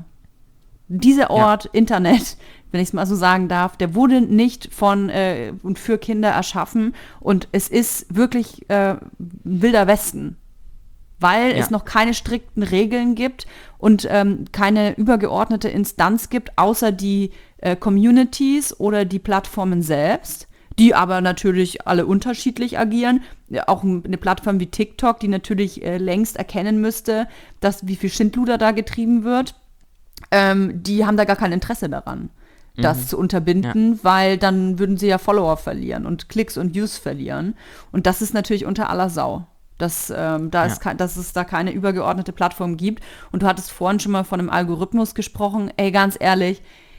Dieser Ort, ja. Internet, wenn ich es mal so sagen darf, der wurde nicht von äh, und für Kinder erschaffen und es ist wirklich äh, wilder Westen, weil ja. es noch keine strikten Regeln gibt und ähm, keine übergeordnete Instanz gibt, außer die äh, Communities oder die Plattformen selbst, die aber natürlich alle unterschiedlich agieren. Ja, auch eine Plattform wie TikTok, die natürlich äh, längst erkennen müsste, dass wie viel Schindluder da getrieben wird. Ähm, die haben da gar kein Interesse daran, das mhm. zu unterbinden, ja. weil dann würden sie ja Follower verlieren und Klicks und Views verlieren. Und das ist natürlich unter aller Sau, dass, ähm, da ja. ist, dass es da keine übergeordnete Plattform gibt. Und du hattest vorhin schon mal von einem Algorithmus gesprochen. Ey, ganz ehrlich,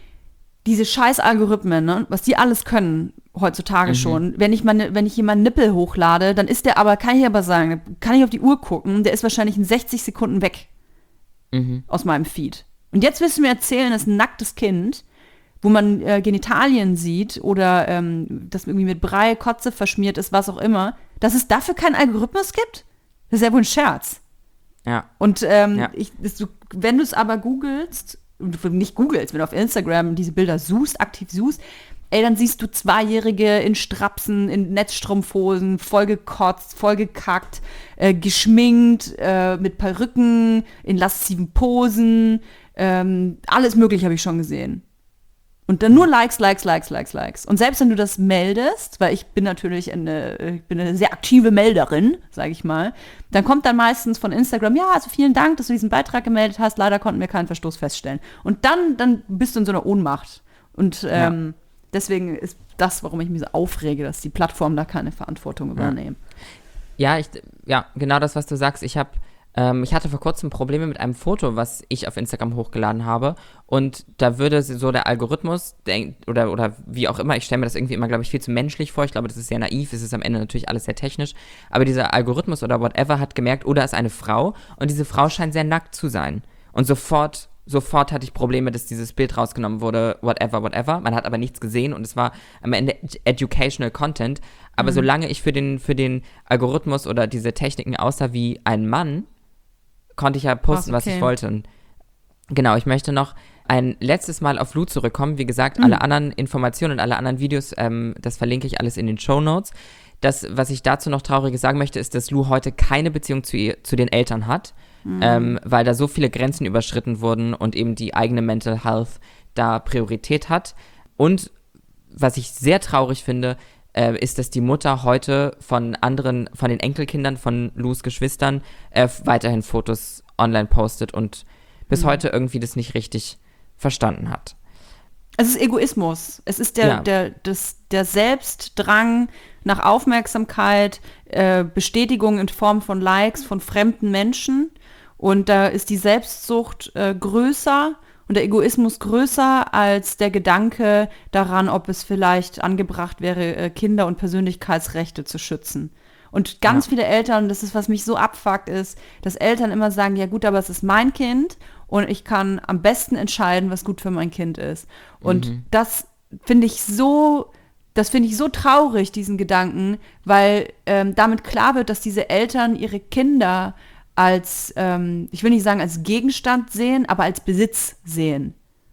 diese scheiß Algorithmen, ne, was die alles können heutzutage mhm. schon, wenn ich meine, wenn ich jemanden Nippel hochlade, dann ist der aber, kann ich aber sagen, kann ich auf die Uhr gucken, der ist wahrscheinlich in sechzig Sekunden weg mhm. aus meinem Feed. Und jetzt willst du mir erzählen, dass ein nacktes Kind, wo man äh, Genitalien sieht oder ähm, das irgendwie mit Brei, Kotze verschmiert ist, was auch immer, dass es dafür keinen Algorithmus gibt? Das ist ja wohl ein Scherz. Ja. Und ähm, ja. ich, das, du, wenn du es aber googelst, nicht googelst, wenn du auf Instagram diese Bilder suchst, aktiv suchst, ey, dann siehst du Zweijährige in Strapsen, in Netzstrumpfhosen, vollgekotzt, vollgekackt, äh, geschminkt, äh, mit Perücken, in lasziven Posen, ähm, alles Mögliche habe ich schon gesehen. Und dann nur Likes, Likes, Likes, Likes, Likes. Und selbst wenn du das meldest, weil ich bin natürlich eine, ich bin eine sehr aktive Melderin, sage ich mal, dann kommt dann meistens von Instagram, ja, also vielen Dank, dass du diesen Beitrag gemeldet hast, leider konnten wir keinen Verstoß feststellen. Und dann, dann bist du in so einer Ohnmacht. Und ähm, ja. deswegen ist das, warum ich mich so aufrege, dass die Plattformen da keine Verantwortung übernehmen. Ja, ich, ja genau das, was du sagst. Ich habe Ähm, ich hatte vor kurzem Probleme mit einem Foto, was ich auf Instagram hochgeladen habe. Und da würde so der Algorithmus, denk, oder, oder wie auch immer, ich stelle mir das irgendwie immer, glaube ich, viel zu menschlich vor. Ich glaube, das ist sehr naiv, es ist am Ende natürlich alles sehr technisch. Aber dieser Algorithmus oder whatever hat gemerkt, oder ist eine Frau. Und diese Frau scheint sehr nackt zu sein. Und sofort, sofort hatte ich Probleme, dass dieses Bild rausgenommen wurde, whatever, whatever. Man hat aber nichts gesehen und es war am Ende educational Content. Aber mhm. solange ich für den, für den Algorithmus oder diese Techniken aussah wie ein Mann, konnte ich ja posten, okay. was ich wollte. Und genau, ich möchte noch ein letztes Mal auf Lou zurückkommen. Wie gesagt, mhm. alle anderen Informationen und alle anderen Videos, ähm, das verlinke ich alles in den Shownotes. Das, was ich dazu noch Trauriges sagen möchte, ist, dass Lou heute keine Beziehung zu, ihr, zu den Eltern hat, mhm. ähm, weil da so viele Grenzen überschritten wurden und eben die eigene Mental Health da Priorität hat. Und was ich sehr traurig finde, äh, ist, dass die Mutter heute von anderen, von den Enkelkindern von Lous Geschwistern äh, weiterhin Fotos online postet und bis mhm. heute irgendwie das nicht richtig verstanden hat. Es ist Egoismus. Es ist der, ja. der, das, der Selbstdrang nach Aufmerksamkeit, äh, Bestätigung in Form von Likes von fremden Menschen. Und da ist die Selbstsucht äh, größer und der Egoismus größer als der Gedanke daran, ob es vielleicht angebracht wäre, äh, Kinder- und Persönlichkeitsrechte zu schützen. Und ganz ja. viele Eltern, das ist, was mich so abfuckt, ist, dass Eltern immer sagen, ja gut, aber es ist mein Kind und ich kann am besten entscheiden, was gut für mein Kind ist. Und mhm. das finde ich so, das finde ich so traurig, diesen Gedanken, weil ähm, damit klar wird, dass diese Eltern ihre Kinder als, ähm, ich will nicht sagen als Gegenstand sehen, aber als Besitz sehen.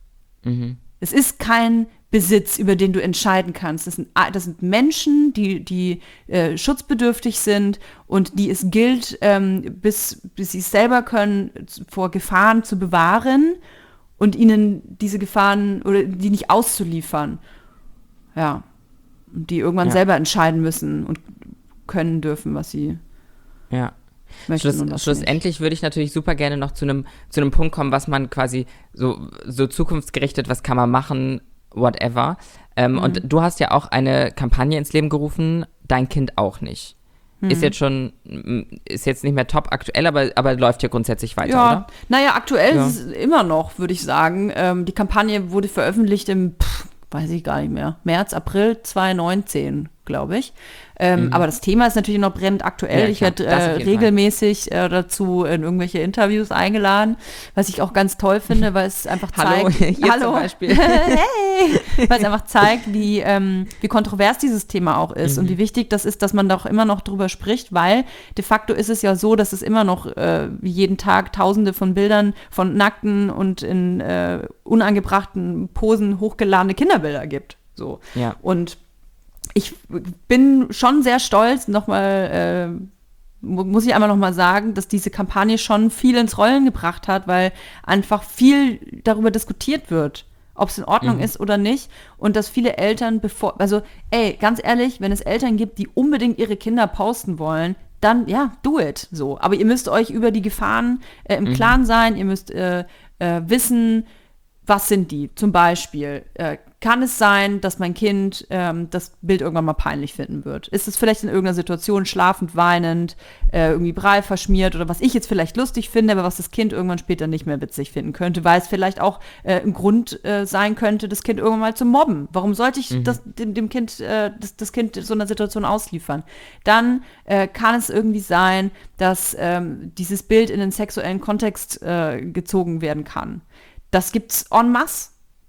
Mhm. Es ist kein Besitz, über den du entscheiden kannst. Das sind, das sind Menschen, die, die äh, schutzbedürftig sind und die es gilt, ähm, bis, bis sie es selber können, vor Gefahren zu bewahren und ihnen diese Gefahren oder die nicht auszuliefern. Ja. Und die irgendwann ja. selber entscheiden müssen und können dürfen, was sie ja. möchten. Schluss, und was schlussendlich nicht. würde ich natürlich super gerne noch zu einem zu einem Punkt kommen, was man quasi so, so zukunftsgerichtet, was kann man machen, whatever. Ähm, mhm. Und du hast ja auch eine Kampagne ins Leben gerufen, dein Kind auch nicht. Mhm. Ist jetzt schon, ist jetzt nicht mehr top aktuell, aber, aber läuft ja grundsätzlich weiter, ja. oder? Naja, aktuell ja. ist es immer noch, würde ich sagen. Ähm, die Kampagne wurde veröffentlicht im, pff, weiß ich gar nicht mehr, März, April zwanzig neunzehn, glaube ich. Ähm, mhm. Aber das Thema ist natürlich noch brennend aktuell. Ja, ich werde äh, regelmäßig äh, dazu in irgendwelche Interviews eingeladen, was ich auch ganz toll finde, weil es einfach zeigt, hallo, hier hallo. zum Beispiel. Hey, weil es einfach zeigt, wie, ähm, wie kontrovers dieses Thema auch ist mhm. und wie wichtig das ist, dass man doch immer noch drüber spricht, weil de facto ist es ja so, dass es immer noch äh, wie jeden Tag tausende von Bildern von nackten und in äh, unangebrachten Posen hochgeladene Kinderbilder gibt. So. Ja. Und ich bin schon sehr stolz, nochmal, äh, muss ich einmal nochmal sagen, dass diese Kampagne schon viel ins Rollen gebracht hat, weil einfach viel darüber diskutiert wird, ob es in Ordnung mhm. ist oder nicht. Und dass viele Eltern, bevor, also ey, ganz ehrlich, wenn es Eltern gibt, die unbedingt ihre Kinder posten wollen, dann, ja, do it, so. Aber ihr müsst euch über die Gefahren äh, im mhm. Klaren sein, ihr müsst äh, äh, wissen, was sind die? Zum Beispiel, äh, kann es sein, dass mein Kind ähm, das Bild irgendwann mal peinlich finden wird? Ist es vielleicht in irgendeiner Situation schlafend, weinend, äh, irgendwie Brei verschmiert oder was ich jetzt vielleicht lustig finde, aber was das Kind irgendwann später nicht mehr witzig finden könnte, weil es vielleicht auch äh, ein Grund äh, sein könnte, das Kind irgendwann mal zu mobben. Warum sollte ich mhm. das, dem, dem Kind, äh, das, das Kind so einer Situation ausliefern? Dann äh, kann es irgendwie sein, dass ähm, dieses Bild in den sexuellen Kontext äh, gezogen werden kann. Das gibt's en masse.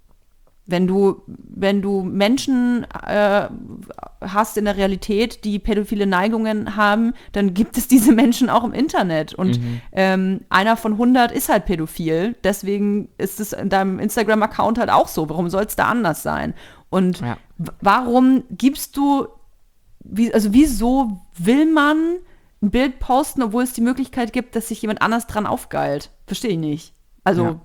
Wenn du, wenn du Menschen äh, hast in der Realität, die pädophile Neigungen haben, dann gibt es diese Menschen auch im Internet. Und mhm. ähm, einer von hundert ist halt pädophil. Deswegen ist es in deinem Instagram-Account halt auch so. Warum soll es da anders sein? Und ja. w- warum gibst du, wie, also wieso will man ein Bild posten, obwohl es die Möglichkeit gibt, dass sich jemand anders dran aufgeilt? Verstehe ich nicht. Also ja.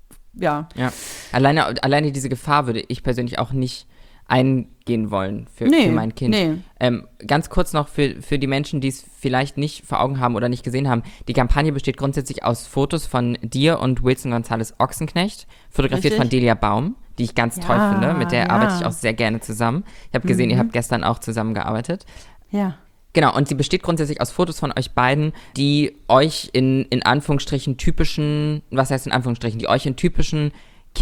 Ja. ja. Alleine, alleine diese Gefahr würde ich persönlich auch nicht eingehen wollen für, nee, für mein Kind. Nee. Ähm, ganz kurz noch für, für die Menschen, die es vielleicht nicht vor Augen haben oder nicht gesehen haben. Die Kampagne besteht grundsätzlich aus Fotos von dir und Wilson González Ochsenknecht, fotografiert Richtig? Von Delia Baum, die ich ganz ja, toll finde. Mit der ja. arbeite ich auch sehr gerne zusammen. Ich habe gesehen, mhm. ihr habt gestern auch zusammengearbeitet. Ja. Genau, und sie besteht grundsätzlich aus Fotos von euch beiden, die euch in, in Anführungsstrichen typischen, was heißt in Anführungsstrichen, die euch in typischen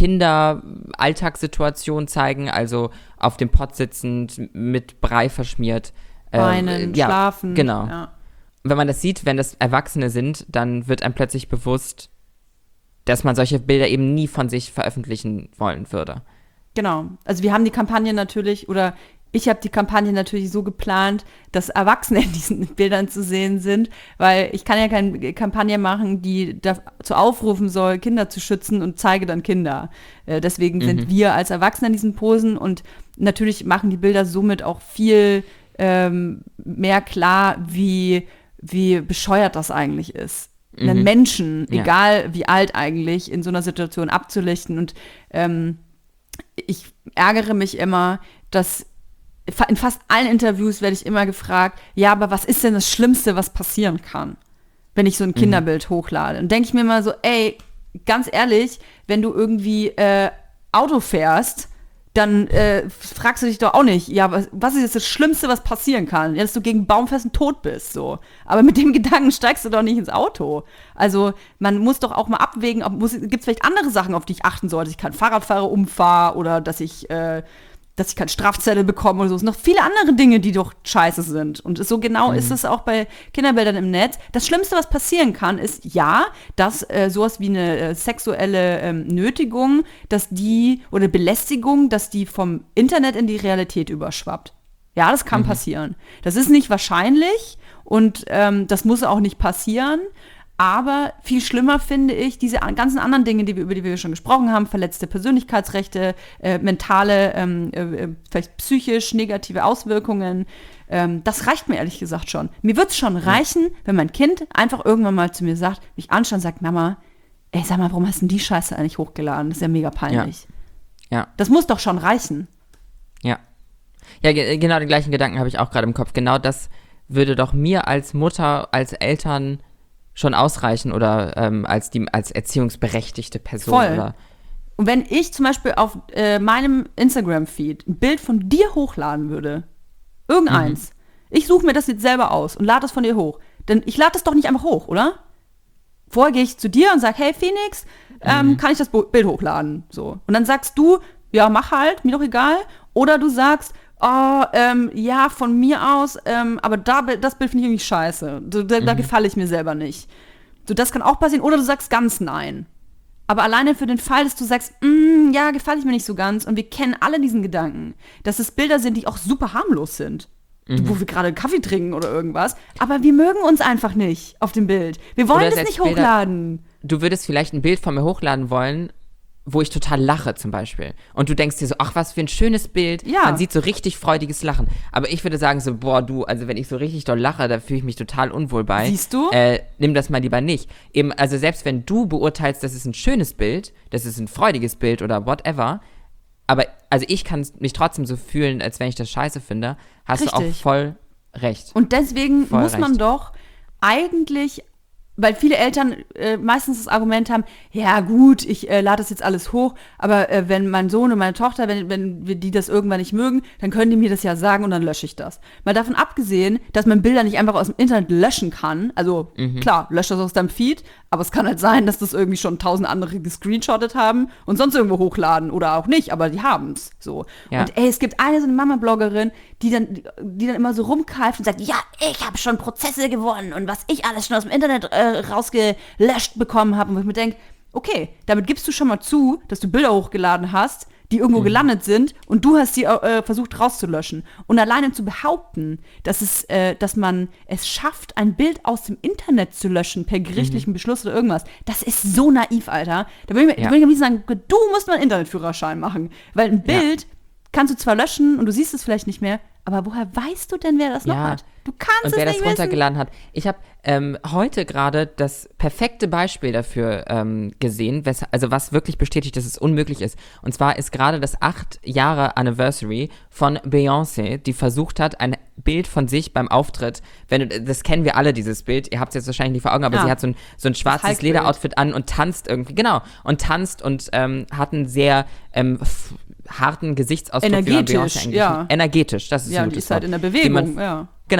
Kinder-Alltagssituationen zeigen, also auf dem Pott sitzend, mit Brei verschmiert. Weinen, äh, ja, schlafen. Genau. Ja. Wenn man das sieht, wenn das Erwachsene sind, dann wird einem plötzlich bewusst, dass man solche Bilder eben nie von sich veröffentlichen wollen würde. Genau. Also wir haben die Kampagne natürlich, oder ich habe die Kampagne natürlich so geplant, dass Erwachsene in diesen Bildern zu sehen sind, weil ich kann ja keine Kampagne machen, die dazu aufrufen soll, Kinder zu schützen und zeige dann Kinder. Äh, deswegen mhm. sind wir als Erwachsene in diesen Posen und natürlich machen die Bilder somit auch viel ähm, mehr klar, wie, wie bescheuert das eigentlich ist. Mhm. Einen Menschen, ja. egal wie alt eigentlich, in so einer Situation abzulichten. Und ähm, ich ärgere mich immer, dass in fast allen Interviews werde ich immer gefragt, ja, aber was ist denn das Schlimmste, was passieren kann, wenn ich so ein Kinderbild mhm. hochlade? Und denke ich mir mal so, ey, ganz ehrlich, wenn du irgendwie äh, Auto fährst, dann äh, fragst du dich doch auch nicht, ja, was, was ist jetzt das Schlimmste, was passieren kann? Ja, dass du gegen Baumfesten tot bist, so. Aber mit dem Gedanken steigst du doch nicht ins Auto. Also man muss doch auch mal abwägen, gibt es vielleicht andere Sachen, auf die ich achten sollte, dass ich keinen Fahrradfahrer umfahre oder dass ich äh, dass ich keine Strafzettel bekomme oder so. Es sind noch viele andere Dinge, die doch scheiße sind. Und so genau mhm. ist es auch bei Kinderbildern im Netz. Das Schlimmste, was passieren kann, ist ja, dass äh, sowas wie eine äh, sexuelle ähm, Nötigung, dass die, oder Belästigung, dass die vom Internet in die Realität überschwappt. Ja, das kann mhm. passieren. Das ist nicht wahrscheinlich und ähm, das muss auch nicht passieren. Aber viel schlimmer finde ich diese ganzen anderen Dinge, die wir, über die wir schon gesprochen haben, verletzte Persönlichkeitsrechte, äh, mentale, ähm, äh, vielleicht psychisch negative Auswirkungen. Ähm, das reicht mir ehrlich gesagt schon. Mir wird es schon reichen, wenn mein Kind einfach irgendwann mal zu mir sagt, mich anschaut und sagt, Mama, ey, sag mal, warum hast du denn die Scheiße eigentlich hochgeladen? Das ist ja mega peinlich. Ja. ja. Das muss doch schon reichen. Ja. Ja, ge- genau den gleichen Gedanken habe ich auch gerade im Kopf. Genau das würde doch mir als Mutter, als Eltern schon ausreichen oder ähm, als die als erziehungsberechtigte Person. Voll. Oder und wenn ich zum Beispiel auf äh, meinem Instagram-Feed ein Bild von dir hochladen würde, irgendeins, mhm. ich suche mir das jetzt selber aus und lade es von dir hoch, denn ich lade das doch nicht einfach hoch, oder? Vorher gehe ich zu dir und sage, hey Phoenix, ähm, mhm. kann ich das Bo- Bild hochladen? So. Und dann sagst du, ja, mach halt, mir doch egal. Oder du sagst, oh, ähm, ja, von mir aus, ähm, aber da, das Bild finde ich irgendwie scheiße. Da, da, mhm. da gefalle ich mir selber nicht. So, das kann auch passieren. Oder du sagst ganz nein. Aber alleine für den Fall, dass du sagst, mm, ja, gefalle ich mir nicht so ganz. Und wir kennen alle diesen Gedanken, dass es Bilder sind, die auch super harmlos sind. Mhm. Wo wir gerade Kaffee trinken oder irgendwas. Aber wir mögen uns einfach nicht auf dem Bild. Wir wollen das nicht hochladen. Bilder, du würdest vielleicht ein Bild von mir hochladen wollen, wo ich total lache zum Beispiel. Und du denkst dir so, ach, was für ein schönes Bild. Ja. Man sieht so richtig freudiges Lachen. Aber ich würde sagen so, boah, du, also wenn ich so richtig doll lache, da fühle ich mich total unwohl bei. Siehst du? Äh, nimm das mal lieber nicht. Eben, also selbst wenn du beurteilst, das ist ein schönes Bild, das ist ein freudiges Bild oder whatever, aber also ich kann mich trotzdem so fühlen, als wenn ich das scheiße finde, hast richtig. Du auch voll recht. Und deswegen voll muss man recht. doch eigentlich, weil viele Eltern äh, meistens das Argument haben, ja gut, ich äh, lade das jetzt alles hoch, aber äh, wenn mein Sohn und meine Tochter, wenn, wenn wir die das irgendwann nicht mögen, dann können die mir das ja sagen und dann lösche ich das. Mal davon abgesehen, dass man Bilder nicht einfach aus dem Internet löschen kann, also mhm. klar, löscht das aus deinem Feed, aber es kann halt sein, dass das irgendwie schon tausend andere gescreenshottet haben und sonst irgendwo hochladen oder auch nicht, aber die haben's so. Ja. Und ey, es gibt eine so eine Mama-Bloggerin, die dann, die, die dann immer so rumkeift und sagt, ja, ich habe schon Prozesse gewonnen und was ich alles schon aus dem Internet äh, rausgelöscht bekommen habe. Und wo ich mir denke, okay, damit gibst du schon mal zu, dass du Bilder hochgeladen hast, die irgendwo mhm. gelandet sind und du hast sie äh, versucht rauszulöschen. Und alleine zu behaupten, dass es, äh, dass man es schafft, ein Bild aus dem Internet zu löschen per gerichtlichen mhm. Beschluss oder irgendwas, das ist so naiv, Alter. Da würde ich, ja. da würd ich am liebsten sagen, du musst mal einen Internetführerschein machen. Weil ein Bild ja. kannst du zwar löschen und du siehst es vielleicht nicht mehr, aber woher weißt du denn, wer das ja. noch hat? Du kannst und es wer nicht das wissen. runtergeladen hat. Ich habe ähm, heute gerade das perfekte Beispiel dafür ähm, gesehen, wes- also was wirklich bestätigt, dass es unmöglich ist. Und zwar ist gerade das acht Jahre Anniversary von Beyoncé, die versucht hat, ein Bild von sich beim Auftritt, wenn du, das kennen wir alle, dieses Bild, ihr habt es jetzt wahrscheinlich nicht vor Augen, aber ja. sie hat so ein, so ein schwarzes Lederoutfit an und tanzt irgendwie, genau, und tanzt und ähm, hat einen sehr ähm, f- harten Gesichtsausdruck. Energetisch, ja. Energetisch, das ist ja, ein die gutes ist halt Wort. in der Bewegung, man, ja. Genau.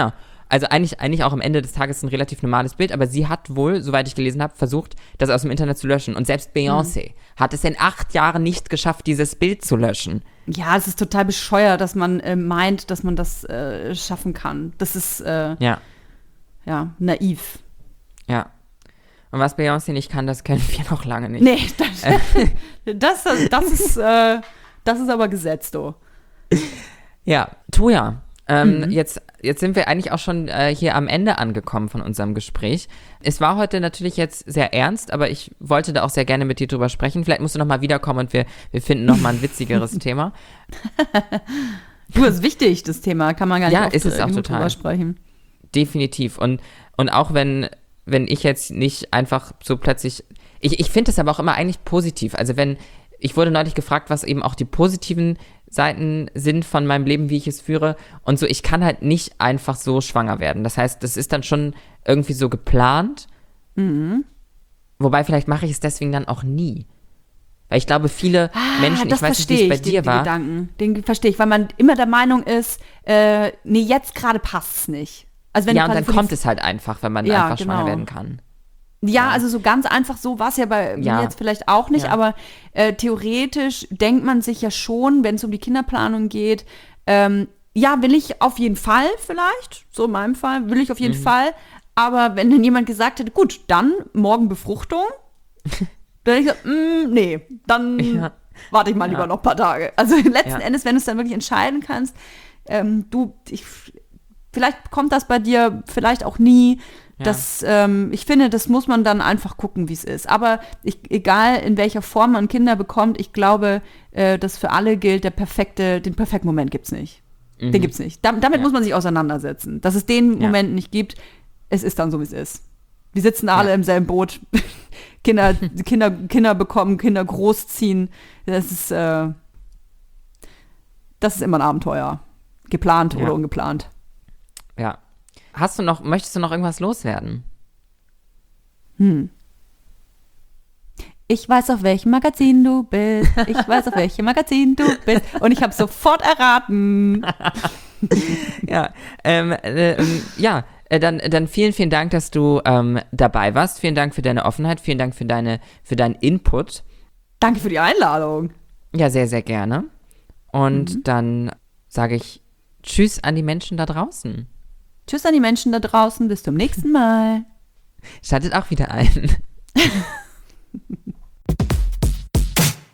also eigentlich, eigentlich auch am Ende des Tages ein relativ normales Bild, aber sie hat wohl, soweit ich gelesen habe, versucht, das aus dem Internet zu löschen. Und selbst Beyoncé mhm. hat es in acht Jahren nicht geschafft, dieses Bild zu löschen. Ja, es ist total bescheuert, dass man äh, meint, dass man das äh, schaffen kann. Das ist, äh, ja. ja, naiv. Ja. Und was Beyoncé nicht kann, das können wir noch lange nicht. Nee, das, das, das, ist, äh, das ist aber Gesetz, du. Ja, Toja, ähm, mhm. jetzt, jetzt sind wir eigentlich auch schon äh, hier am Ende angekommen von unserem Gespräch. Es war heute natürlich jetzt sehr ernst, aber ich wollte da auch sehr gerne mit dir drüber sprechen. Vielleicht musst du noch mal wiederkommen und wir, wir finden noch mal ein witzigeres Thema. Du, ist wichtig, das Thema. Kann man gar nicht ja, oft ist es auch genug total. drüber sprechen. Definitiv. Und, und auch wenn, wenn ich jetzt nicht einfach so plötzlich, ich, ich finde es aber auch immer eigentlich positiv. Also wenn, ich wurde neulich gefragt, was eben auch die positiven Seiten sind von meinem Leben, wie ich es führe. Und so, ich kann halt nicht einfach so schwanger werden. Das heißt, das ist dann schon irgendwie so geplant. Mhm. Wobei, vielleicht mache ich es deswegen dann auch nie. Weil ich glaube, viele ah, Menschen, ich weiß nicht, wie es bei den, dir den war. Gedanken, den verstehe ich, weil man immer der Meinung ist, äh, nee, jetzt gerade passt es nicht. Also wenn ja, du und dann kommt es halt einfach, wenn man ja, einfach genau. schwanger werden kann. Ja, Ja. also so ganz einfach so war es ja bei Ja. mir jetzt vielleicht auch nicht, Ja. aber äh, theoretisch denkt man sich ja schon, wenn es um die Kinderplanung geht, ähm, ja, will ich auf jeden Fall vielleicht, so in meinem Fall, will ich auf jeden Mhm. Fall, aber wenn dann jemand gesagt hätte, gut, dann morgen Befruchtung, dann hätte ich gesagt, mm, nee, dann Ja. warte ich mal Ja. lieber noch ein paar Tage. Also letzten Ja. Endes, wenn du es dann wirklich entscheiden kannst, ähm, du, ich, vielleicht kommt das bei dir, vielleicht auch nie. Ja. Das, ähm, ich finde, das muss man dann einfach gucken, wie es ist. Aber ich, egal in welcher Form man Kinder bekommt, ich glaube, äh, dass für alle gilt, der perfekte, den perfekten Moment gibt's nicht. Mhm. Den gibt's nicht. Da, damit Ja. muss man sich auseinandersetzen. Dass es den Ja. Moment nicht gibt, es ist dann so, wie es ist. Wir sitzen alle Ja. im selben Boot. Kinder, Kinder, Kinder bekommen, Kinder großziehen. Das ist, äh, das ist immer ein Abenteuer. Geplant Ja. oder ungeplant. Ja. Hast du noch, möchtest du noch irgendwas loswerden? Hm. Ich weiß, auf welchem Magazin du bist. Ich weiß, auf welchem Magazin du bist. Und ich habe sofort erraten. Ja, ähm, äh, ähm, ja, äh, dann, dann vielen, vielen Dank, dass du ähm, dabei warst. Vielen Dank für deine Offenheit. Vielen Dank für, deine, für deinen Input. Danke für die Einladung. Ja, sehr, sehr gerne. Und Mhm. dann sage ich Tschüss an die Menschen da draußen. Tschüss an die Menschen da draußen. Bis zum nächsten Mal. Schaltet auch wieder ein.